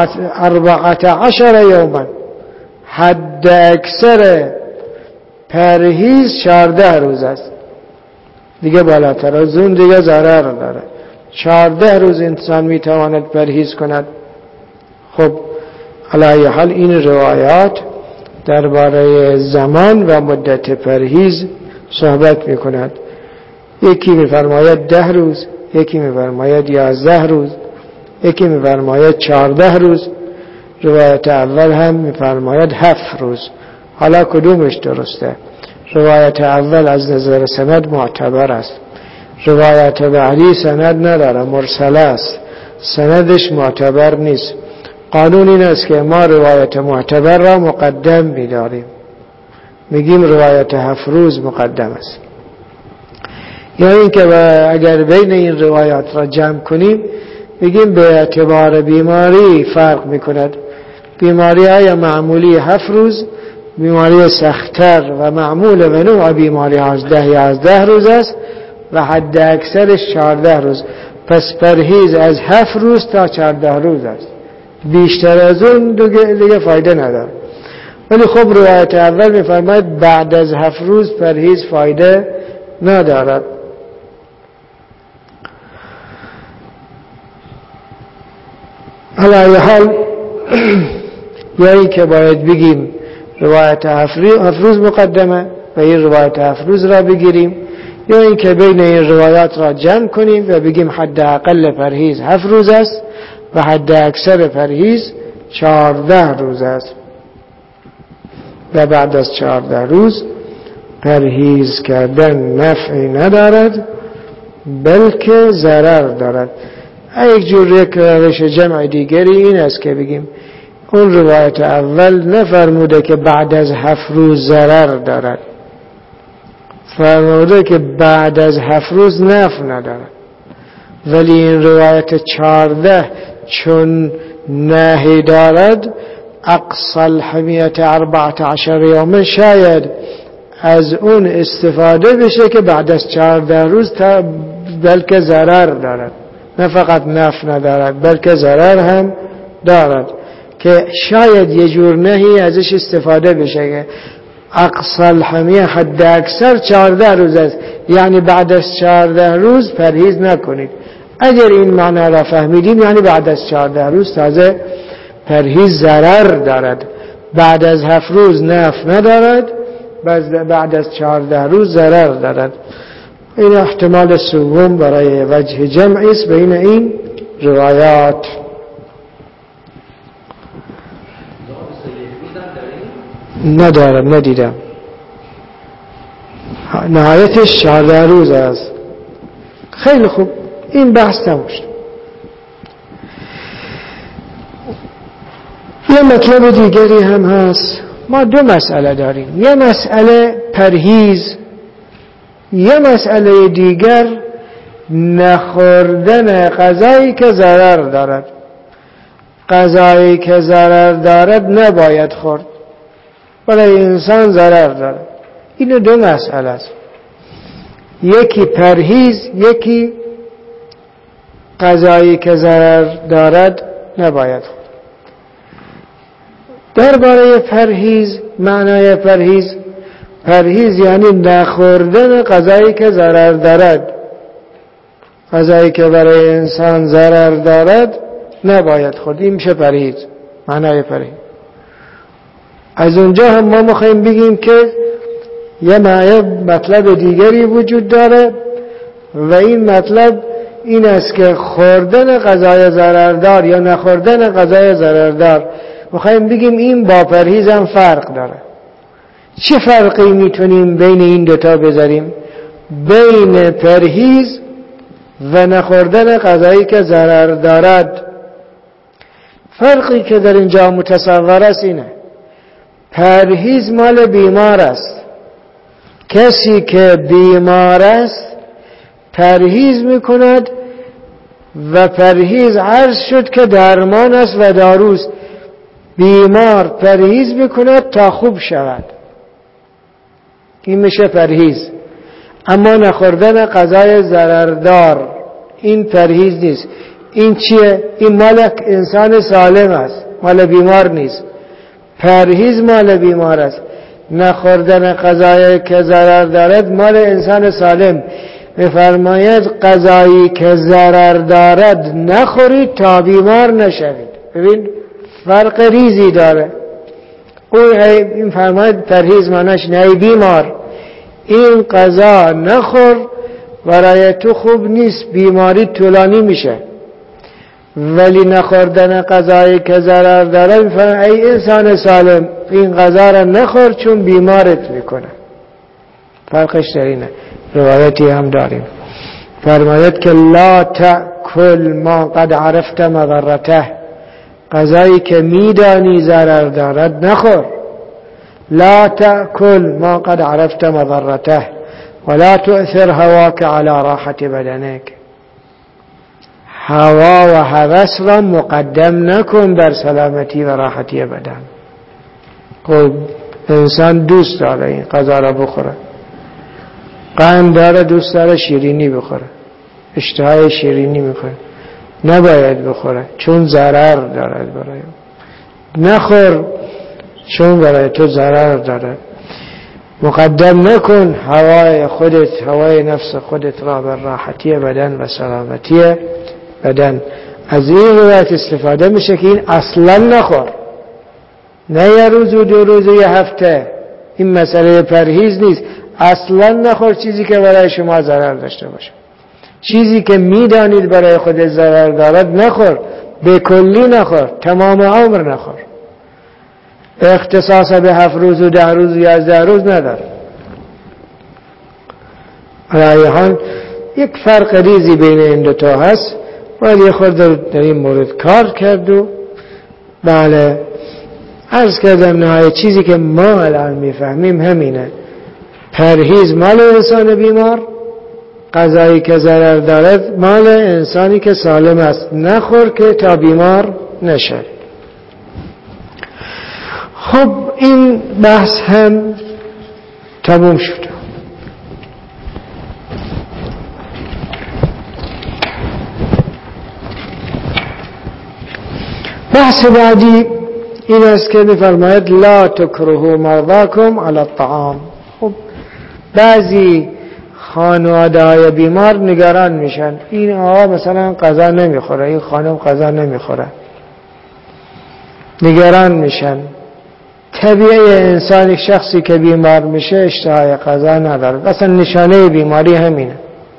14 یوما، حد اکثر پرهیز 14 روز است. دیگه بالاتر از اون دیگه ضرر داره. 14 روز انسان میتواند پرهیز کند. خب علی حال این روایات درباره زمان و مدت پرهیز صحبت میکند. یکی میفرماید 10 روز، یکی میفرماید 11 روز، یکی میفرماید 14 روز. روایت اول هم میفرماید 7 روز. حالا کدومش درسته؟ روایت اول از نظر سند معتبر است، روایت بعدی سند نداره، مرسل است، سندش معتبر نیست. قانون این است که ما روایت معتبر را مقدم می‌داریم، میگیم روایت 7 روز مقدم است. یا این که اگر بین این روایات را جمع کنیم میگیم به اعتبار بیماری فرق میکند. بیماری های معمولی 7 روز، بیماری سخت‌تر و معمول و نوع بیماری 11 روز است و حد اکثرش 14 روز. پس پرهیز از 7 روز تا 14 روز است، بیشتر از اون دیگه فایده نداره. ولی خب روایت اول میفرماید بعد از 7 روز پرهیز فایده ندارد. علی حال یا این که باید بگیم روایت 7 روز مقدمه و این روایت 7 روز را بگیریم، یا این که بین این روایات را جمع کنیم و بگیم حد اقل پرهیز 7 روز است و حد اکثر پرهیز 14 روز است و بعد از 14 روز پرهیز کردن نفعی ندارد بلکه ضرر دارد. یک جور یک روش جمع دیگری این است که بگیم اون روایت اول نفرموده که بعد از 7 روز ضرر دارد، فرموده که بعد از 7 روز نفع ندارد. ولی این روایت 14 چون نهی دارد اقصى الحمیة 14 یوم، شاید از اون استفاده بشه که بعد از 14 روز بلکه ضرر دارد، نه فقط نفع ندارد بلکه ضرر هم دارد، که شاید یه جور نهی ازش استفاده بشه که اقصى الحمیة حد اکثر 14 روز است، یعنی بعد از 14 روز پرهیز نکنید. اگر این معنا را فهمیدیم یعنی بعد از 14 روز تازه پرهیز ضرر دارد، بعد از 7 روز نفع ندارد، بعد از 14 روز ضرر دارد. این احتمال سوم برای وجه جمعی است بین این روایات. ندارم، ندیدم. نهایتش 14 روز است. خیلی خوب، این بحث تموم شد. یه مطلب دیگری هم هست. ما 2 مسئله داریم، یه مسئله پرهیز، یه مسئله دیگر نخوردن غذایی که ضرر دارد. غذایی که ضرر دارد نباید خورد، برای انسان ضرر دارد. این 2 مسئله است، یکی پرهیز، یکی غذایی که ضرر دارد نباید خورد. درباره پرهیز، معنای پرهیز یعنی نخوردن غذایی که ضرر دارد. غذایی که برای انسان ضرر دارد نباید خورد، این میشه پرهیز، معنای پرهیز. از اونجا هم ما میخوایم بگیم که یه مطلب دیگری وجود داره و این مطلب این است که خوردن غذای ضرردار یا نخوردن غذای ضرردار، میخوایم بگیم این با پرهیز هم فرق داره. چه فرقی میتونیم بین این 2 تا بذاریم؟ بین پرهیز و نخوردن غذایی که ضرر دارد. فرقی که در اینجا متصور است اینه: پرهیز مال بیمار است. کسی که بیمار است پرهیز میکند و پرهیز عرض شد که درمان است و داروست. بیمار پرهیز میکند تا خوب شود، این میشه پرهیز. اما نخوردن غذای ضرردار این پرهیز نیست. این چیه؟ این مال انسان سالم است، مال بیمار نیست. پرهیز مال بیمار است. نخوردن غذایی که ضرر دارد مال انسان سالم. میفرماید غذایی که ضرر دارد نخورید تا بیمار نشوید. ببین فرق ریزی داره. این فرماید پرهیز معناش نه بیمار، این غذا نخور برای تو خوب نیست، بیماری طولانی میشه. ولی نخوردن غذایی که ضرر داره میفرماید ای انسان سالم این غذا را نخور چون بیمارت میکنه. فرقش در اینه. روایتی هم داریم فرماید که لا تأکل ما قد عرفت مضرته، غذایی که میدانی ضرر دارد نخور. لا تأکل ما قد عرفت مضرته ولا تؤثر هواك على راحة بدنك. هوا و هوس را مقدم نکن بر سلامتی و راحتی بدن. خب انسان دوست داره این غذا را بخوره، قند داره، دوست داره شیرینی بخوره، اشتهای شیرینی میکنه، نباید بخوره چون ضرر دارد برای اون. نخور چون برای تو ضرر دارد. مقدم نکن هوای خودت، هوای نفس خودت را بر راحتی بدن و سلامتی بدن. از این روایت استفاده میشه که این اصلا نخور، نه یه روز و 2 روز و یه هفته. این مسئله پرهیز نیست. اصلا نخور چیزی که برای شما ضرر داشته باشه. چیزی که میدانید برای خودت ضرر دارد نخور، به کلی نخور، تمام عمر نخور. اختصاص به 7 روز و 10 روز و 11 روز نداره. علی حال یک فرق ریزی بین این 2 تا هست، ولی خود در این مورد کار کرد. و بله عرض کردم نهایت چیزی که ما الان میفهمیم همینه پرهیز مال انسان بیمار، غذایی که ضرر دارد مال انسانی که سالم است. نخور که تا بیمار نشه. خب این بحث هم تموم شد. بحث بعدی این است که می‌فرماید لا تکرهوا مرضاکم علی الطعام. خب بعضی خانواده‌های بیمار نگران میشن، این آقا مثلا غذا نمیخوره، این خانم غذا نمیخوره، نگران میشن. طبیعه انسانی شخصی که بیمار میشه اشتهای غذا نداره، اصلا نشانه بیماری همینه.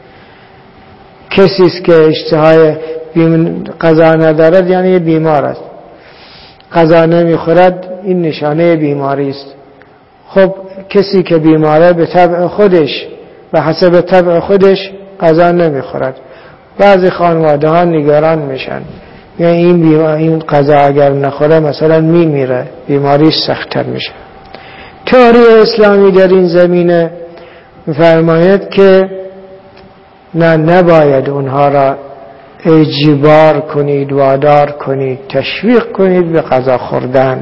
کسی که اشتهای غذا ندارد یعنی بیمار است، غذا نمیخورد، این نشانه بیماری است. خب کسی که بیماره به طبع خودش و حسب طبع خودش غذا نمیخورد. بعضی خانواده ها نگران میشن، یعنی این غذا اگر نخوره مثلا میمیره، بیماریش سخت‌تر میشه. تئوری اسلامی در این زمینه میفرماید که نباید اونها را اجبار کنید، وادار کنید، تشویق کنید به غذا خوردن.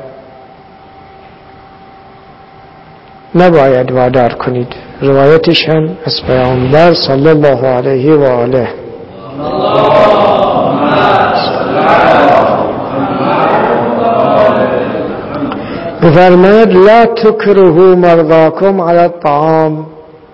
نباید وادار کنید. روایتش هم از پیامبر صلی الله علیه و آله. بفرماید لا تکرهوا مرضاکم علی الطعام.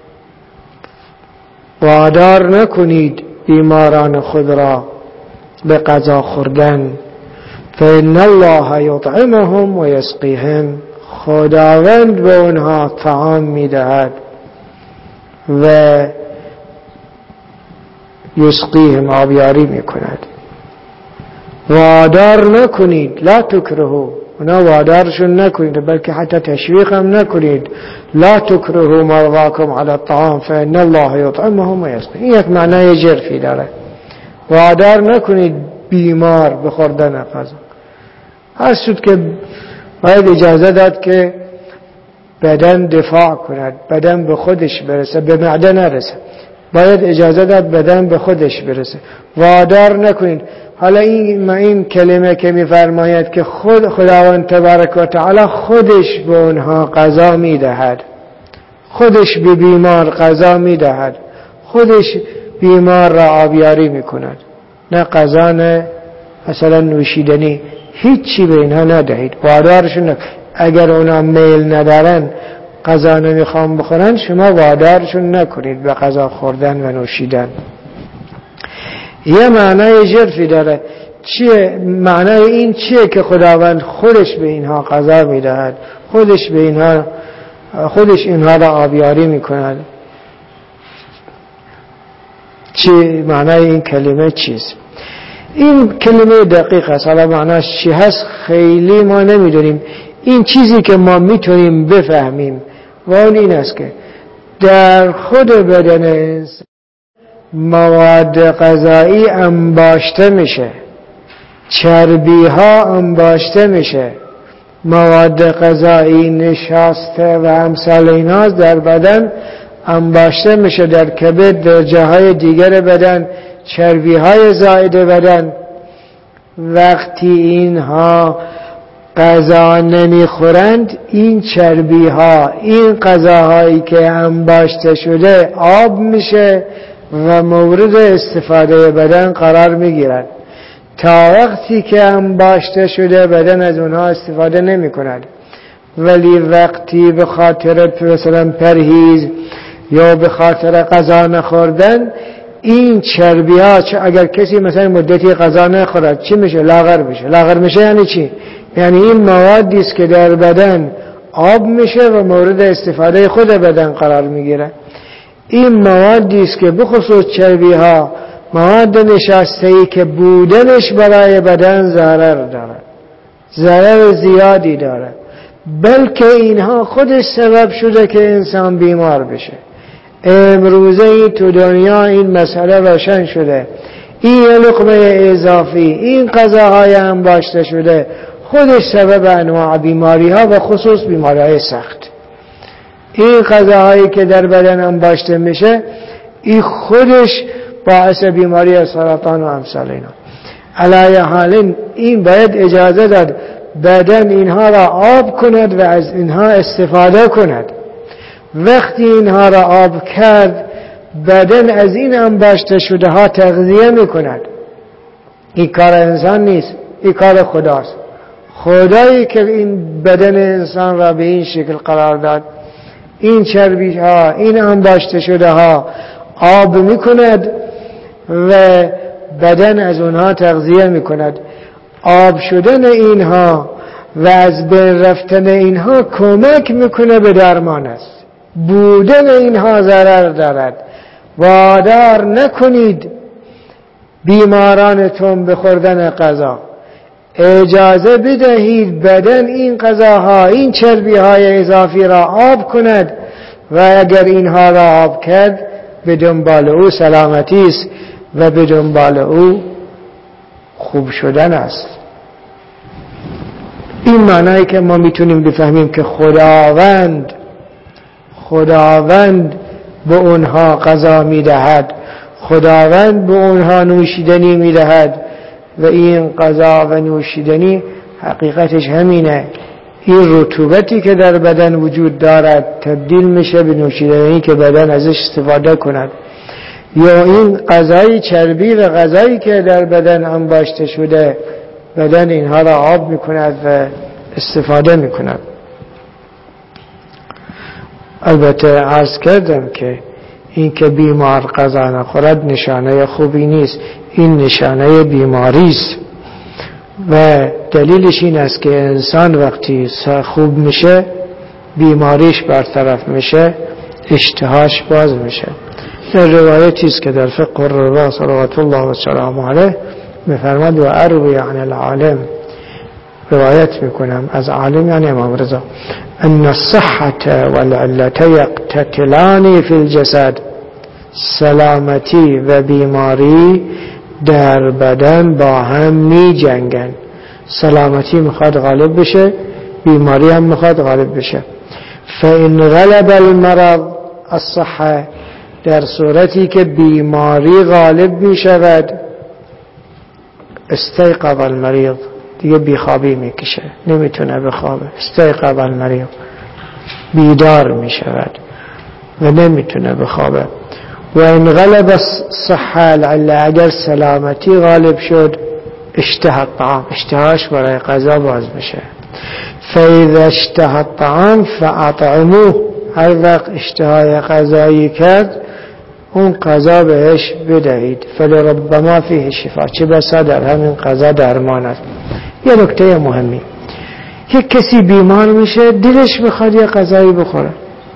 وادار نکنید بیماران خود را به غذا خوردن. فإن الله یطعمهم و یسقیهم. خداوند به اونها طعام میدهد و یسقیهم، آبیاری میکند. وادار نکنید، لا تکرهوا، اونا وادارشون نکنید، بلکه حتی تشویق هم نکنید. لا تکرهوا مرضاکم علی الطعام فإن الله یطعمهم و یسقیهم. این یک معنای جرفی داره. وادار نکنید بیمار به خوردن غذا. هر شد که باید اجازه داد که بدن دفاع کند، بدن به خودش برسه، به معده نرسه. باید اجازه داد بدن به خودش برسه. وادار نکنید. حالا این کلمه که میفرماید که خداوند تبارک و تعالی خودش به اونها غذا میدهد، خودش به بیمار غذا میدهد، خودش بیمار را آبیاری میکند، نه غذا نه مثلا نوشیدنی، هیچی به اینها ندهید. وادارشون نکنید. اگر اونا میل ندارن، غذا نمیخوام بخورن، شما وادارشون نکنید به غذا خوردن و نوشیدن. یه معنای جرفی داره. چیه معنای این؟ چیه که خداوند خودش به اینها غذا میدهد، خودش اینها را آبیاری میکند؟ چی معنای این کلمه چیست؟ این کلمه دقیق است، حالا معناش چی هست خیلی ما نمیدونیم. این چیزی که ما میتونیم بفهمیم و اون این است که در خود بدن انسان مواد غذایی انباشته میشه، چربی ها انباشته میشه، مواد غذایی نشاسته و امثال اینها در بدن انباشته میشه، در کبد، در جاهای دیگر بدن، چربی های زائد بدن. وقتی اینها غذا نمیخورند، این چربی ها، این غذاهایی که انباشته شده آب میشه و مورد استفاده بدن قرار میگیرد. تا وقتی که انباشته شده بدن از اونها استفاده نمی کند. ولی وقتی به خاطر مثلا پرهیز یا به خاطر غذا نخوردن، این چربی ها، اگر کسی مثلا مدتی غذا نخورد چی میشه؟ لاغر میشه. لاغر میشه یعنی چی؟ یعنی این موادی است که در بدن آب میشه و مورد استفاده خود بدن قرار میگیره. این موادی است که بخصوص چربی ها، مواد نشاسته‌ای که بودنش برای بدن ضرر داره، ضرر زیادی داره، بلکه اینها خودش سبب شده که انسان بیمار بشه. امروزه تو دنیا این مسئله روشن شده. این لقمه اضافی، این غذاهای انباشته شده خودش سبب انواع بیماری ها و خصوص بیماری های سخت. این غذاهایی که در بدن انباشته میشه این خودش باعث بیماری سرطان و امثال اینا. علی حال این باید اجازه داد بدن اینها را آب کند و از اینها استفاده کند. وقتی اینها را آب کرد بدن از این انباشته شده ها تغذیه میکند. این کار انسان نیست، این کار خداست. خدایی که این بدن انسان را به این شکل قرار داد، این چربی ها، این انباشته شده ها آب میکند و بدن از اونها تغذیه میکند. آب شدن اینها و از بین رفتن اینها کمک میکنه به درمان است. بودن اینها ضرر دارد. وادار نکنید بیمارانتون به خوردن غذا. اجازه بدهید بدن این غذاها، این چربی های اضافی را آب کند و اگر اینها را آب کرد به دنبال او سلامتی است و به دنبال او خوب شدن است. این معنی که ما میتونیم بفهمیم که خداوند به اونها غذا میدهد، خداوند به اونها نوشیدنی میدهد و این غذا و نوشیدنی حقیقتش همینه. این رطوبتی که در بدن وجود دارد تبدیل میشه به نوشیدنی که بدن ازش استفاده کند، یا این غذای چربی و غذایی که در بدن انباشته شده بدن اینها را آب میکند و استفاده میکند. البته عرض کردم که این که بیمار غذا نخورد نشانه خوبی نیست، این نشانه بیماری است و دلیلش این است که انسان وقتی خوب میشه بیماریش برطرف میشه، اشتهاش باز میشه. در روایتی است که در فقه الرضا صلوات الله و سلام علیه میفرماد و اروی عن العالم، روایت میکنم از عالم یعنی امام رضا، ان الصحة والعلة یقتتلان فی الجسد، سلامتی و بیماری در بدن با هم می جنگن. سلامتی میخواد غالب بشه، بیماری هم میخواد غالب بشه. فإن غلب المرض الصحة، در صورتی که بیماری غالب میشود استيقظ المریض، دیگه بیخوابی میکشه، نمیتونه بخوابه. استيقظ المریض، بیدار میشود و نمیتونه بخوابه. و این غلب الصحة العله، اگر سلامتی غالب شد اشتهى الطعام، اشتهاش برای غذا باز میشه. فاذا اشتهى الطعام فاطعموه، هر وقت اشتهای غذایی کرد اون غذا بهش بدهید. فلربما فیه شفا، چه بسا در همین غذا درمان است. یه نکته مهمی، یک کسی بیمار میشه دلش میخواد یه غذایی بخوره،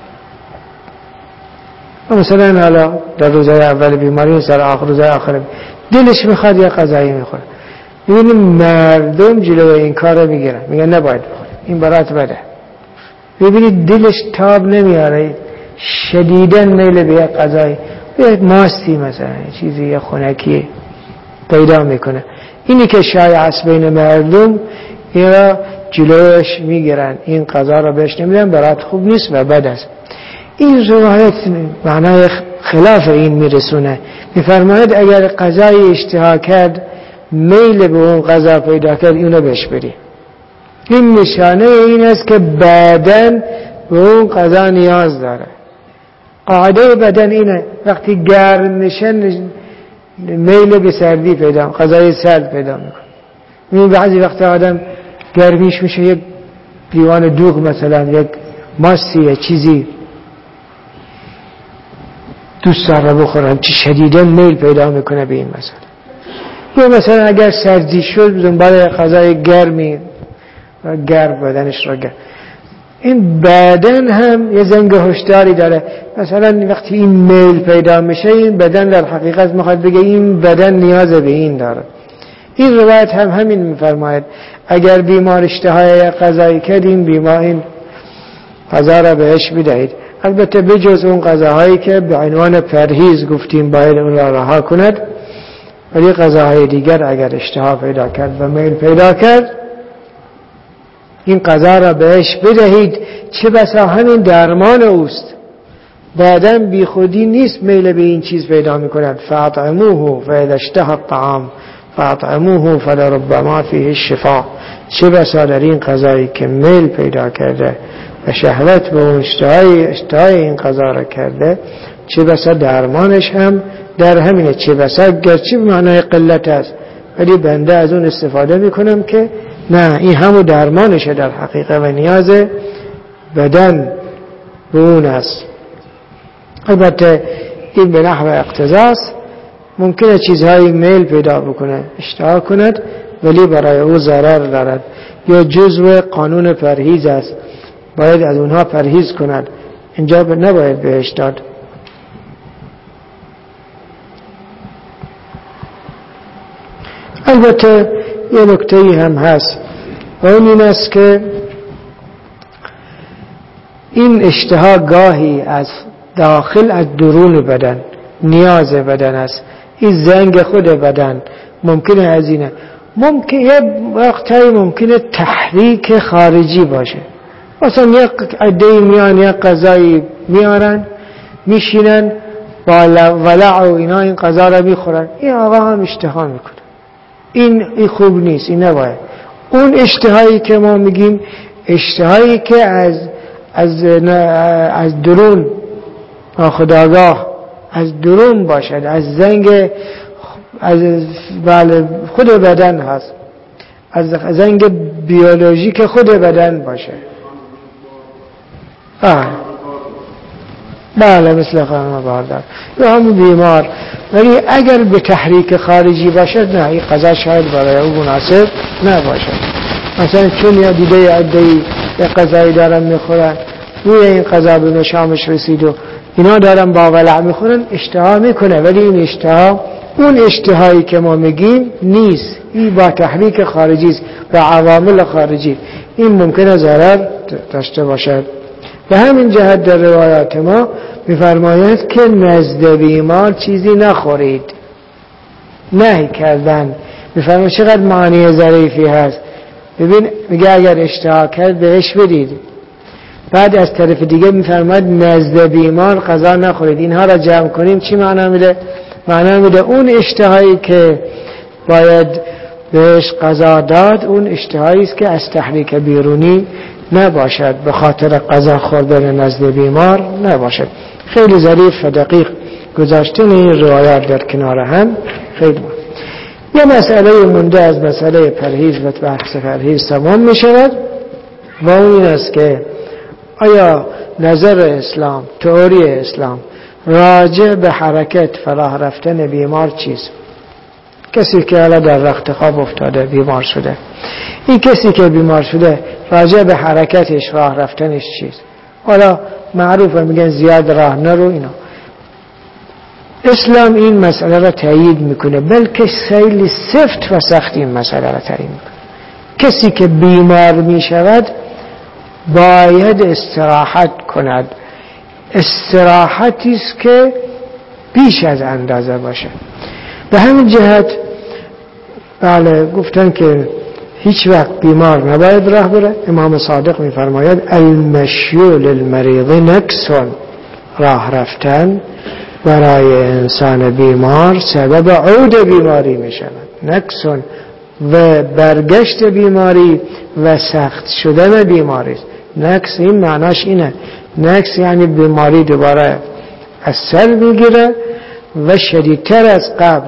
مثلا حالا در روزهای اول بیماری سر آخر روزهای آخر دلش میخواد یه غذایی میخوره. ببینیم مردم جلوی این کار رو میگیرن، میگن نباید بخوری، این برات بده. ببینید دلش تاب نمیاره، شدیداً میل به یک غذایی، به یک ماستی مثلا چیزی یا خنکی پیدا میکنه. اینی که شایع است بین مردم، این را جلوش میگیرن، این غذا را بهش نمیدن، برات خوب نیست و بد است. این روایت معنای خلاف این میرسونه. میفرماید اگر غذای اشتها کرد، میل به اون غذا پیدا کرد، اینو بهش بری. این نشانه این است که بدن به اون غذا نیاز داره. قاعده بدن اینه، وقتی گرم میشه میل به سردی پیدا، غذای سرد پیدا میکنه. بعضی وقت آدم گرمیش میشه یک لیوان دوغ مثلا، یک ماسی چیزی دوست داره بخورم، چه شدیداً میل پیدا میکنه به این مثلا. یا مثلا اگر سردی شد دنبال غذای گرمی و گرم بدنش را گرم. این بدن هم یه زنگ هشداری داره. مثلا وقتی این میل پیدا میشه، این بدن در حقیقت میخواد بگه این بدن نیاز به این داره. این روایت هم همین میفرماید اگر بیمار اشتهای غذایی کرد، این بیمار این غذا را بهش بدهید. البته بجز اون غذاهایی که به عنوان پرهیز گفتیم باید اون را رها کند، ولی غذاهای دیگر اگر اشتها پیدا کرد و میل پیدا کرد، این غذا را بهش بدهید چه بسا همین درمان اوست. بعداً بی خودی نیست میل به این چیز پیدا میکند. فاطعموه فاذا اشتهى الطعام فاطعموه فلربما فیه الشفاء. چه بسا در این غذایی که میل پیدا کرده و شهوت به اون اشتهای این غذا را کرده، چه بسا درمانش هم در همینه. چه بسا گرچه به معنای قلت است، ولی بنده از اون استفاده میکنم که نه، این همون درمانشه در حقیقه و نیاز بدن به اون است. البته این به نحو اقتضاس ممکنه چیزهایی میل پیدا بکنه، اشتها کند، ولی برای او ضرر دارد یا جزو قانون پرهیز است، باید از اونها پرهیز کند، اینجا نباید بهش داد. البته یه نکته‌ای هم هست و اون این است که این اشتها گاهی از داخل، از درون بدن، نیاز بدن است. این زنگ خود بدن ممکنه هزینه، ممکنه یه وقتایی ممکنه تحریک خارجی باشه. مثلا یک عده‌ای میان یک غذایی میارن میشینن با ولع و اینا این غذا را میخورن، این آقا هم اشتها میکنه. این خوب نیست، این نباید. اون اشتهایی که ما میگیم اشتهایی که از درون، ناخودآگاه از درون باشد، از زنگ خود بدن هست، از زنگ بیولوژیک خود بدن باشه. بله، مثل خانم باردار یا همون بیمار. ولی اگر به تحریک خارجی باشد، نه، این غذا شاید برای او مناسب نباشد. مثلا چون یا دیده عده‌ای یک غذایی دارن میخورن، بوی این غذا به مشامش رسید و اینا دارن با ولع میخورن، اشتها میکنه، ولی این اشتها اون اشتهایی که ما میگیم نیست، این با تحریک خارجی است، با عوامل خارجی. این ممکنه ضرر داشته باشد. به همین جهت در روایات ما میفرماید که نزد بیمار چیزی نخورید، نهی کردن. میفرماید چقدر معنی ظریفی هست. ببین، میگه اگر اشتها کرد بهش بدید. بعد از طرف دیگه میفرماید نزد بیمار غذا نخورید. اینها را جمع کنیم چی معنا میده؟ معنا میده اون اشتهایی که باید بهش غذا داد، اون اشتهایی است که از تحریک بیرونی نباشد، به خاطر غذا خوردن نزد بیمار نباشد. خیلی ظریف و دقیق گذاشتن این روایات در کنار هم. خیلی یه مسئله مونده از مسئله پرهیز و بحث پرهیز تمام می شود و اون این است که آیا نظر اسلام، تئوری اسلام راجع به حرکت فراه رفتن بیمار چیست؟ کسی که حالا در رخت خواب افتاده بیمار شده، این کسی که بیمار شده راجع به حرکتش راه رفتنش چیست؟ حالا معروفه میگن زیاد راه نرو اینا. اسلام این مسئله را تایید میکنه، بلکه خیلی سفت و سخت این مسئله را تایید میکنه. کسی که بیمار میشود باید استراحت کند، استراحتی است که بیش از اندازه باشه. به همین جهت بله گفتن که هیچ وقت بیمار نباید راه بره. امام صادق میفرماید المشی للمریض نکس، راه رفتن برای انسان بیمار سبب عود بیماری می شود. نکس و برگشت بیماری و سخت شدن بیماری. نکس این معناش اینه، نکس یعنی بیماری دوباره از سر میگیره و شدیدتر از قبل.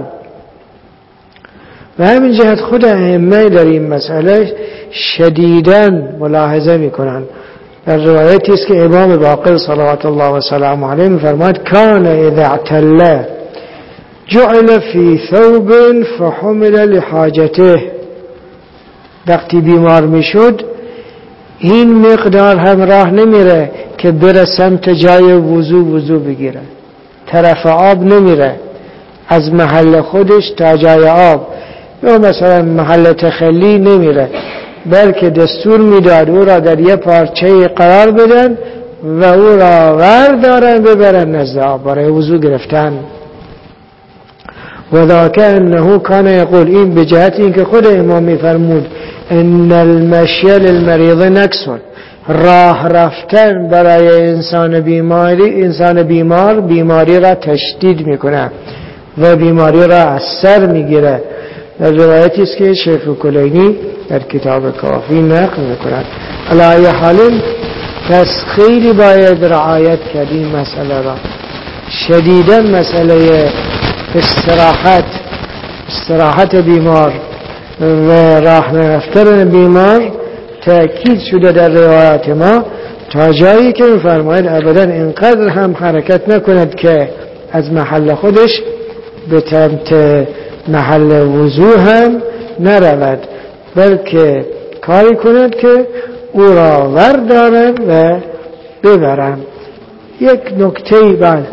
و همین جهت خود ائمه در این مسئله شدیداً ملاحظه میکنن. در روایتی است که امام باقر صلوات الله و سلام علیه میفرماید کان اذا اعتل جعل فی ثوب فحمل لحاجته. وقتی بیمار میشد این مقدار هم راه نمیره که بره سمت جای وضو بگیره، طرف آب نمیره، از محل خودش تا جای آب یا مثلا محل تخلی نمیره، بلکه دستور میداد او را در یه پارچه قرار بدن و او را وردارن ببرن نزد آب برای وضو گرفتن. و ذاک انه کان یقول، این به جهت این که خود امام میفرمود ان المشی للمریض نکس، راه رفتن برای انسان بیمار بیماری را تشدید میکنه و بیماری را از سر میگیره. در روایتی است که شیخ کلینی در کتاب کافی نقل میکنند. علی ای حال پس خیلی باید رعایت کرد این مسئله را. شدیداً مسئله استراحت بیمار و راه رفتن بیمار تأکید شده در روایات ما، تا جایی که می‌فرماید ابداً اینقدر هم حرکت نکند که از محل خودش به سمت محل وضوع هم نرود، بلکه کاری کند که او را وردارن و ببرن. یک نکته بعد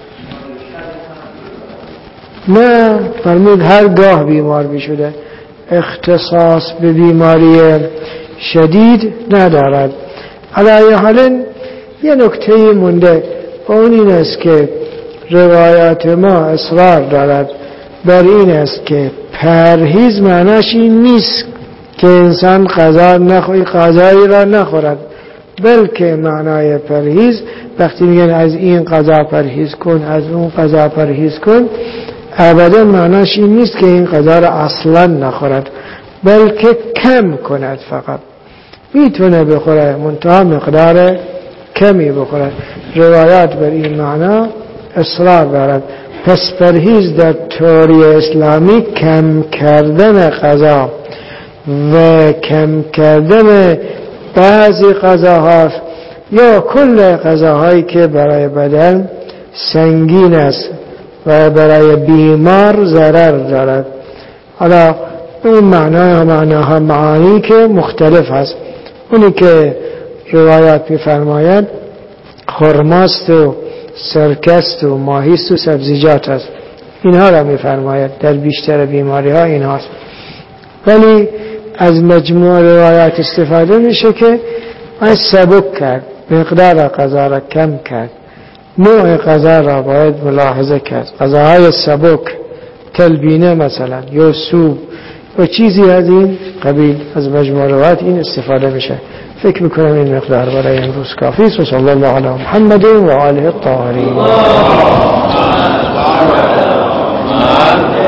نه فرمود هرگاه بیمار بشده، اختصاص به بیماری شدید ندارد. علی حال یه نکته مونده و اون این است که روایات ما اصرار دارد بر این است که پرهیز معناش این نیست که انسان غذایی را نخورد، بلکه معنای پرهیز وقتی میگن از این غذا پرهیز کن از اون غذا پرهیز کن، ابدا معناش این نیست که این غذا را اصلا نخورد، بلکه کم کند. فقط میتونه بخوره منتها مقدار کمی بخورد. روایات بر این معنا اصرار دارد. پس پرهیز در تئوری اسلامی کم کردن غذا و کم کردن بعضی غذاها یا کل غذاهایی که برای بدن سنگین است و برای بیمار ضرر دارد. حالا اون معناها معانی که مختلف هست. اونی که روایات می‌فرماید خرماست و سرکست و ماهیست و سبزیجات است، اینها را می‌فرماید در بیشتر بیماری ها این هاست. ولی از مجموع روایات استفاده میشه که باید سبک کرد، مقدار غذا را کم کرد، نوع غذا را باید ملاحظه کرد. غذاهای سبک تلبینه مثلا یا سوپ و چیزی از این قبیل از مجموع روایات این استفاده میشه. فکر میکنم این مقدار برای امروز کافی است. و صلی الله علی محمد و آله الطاهرین.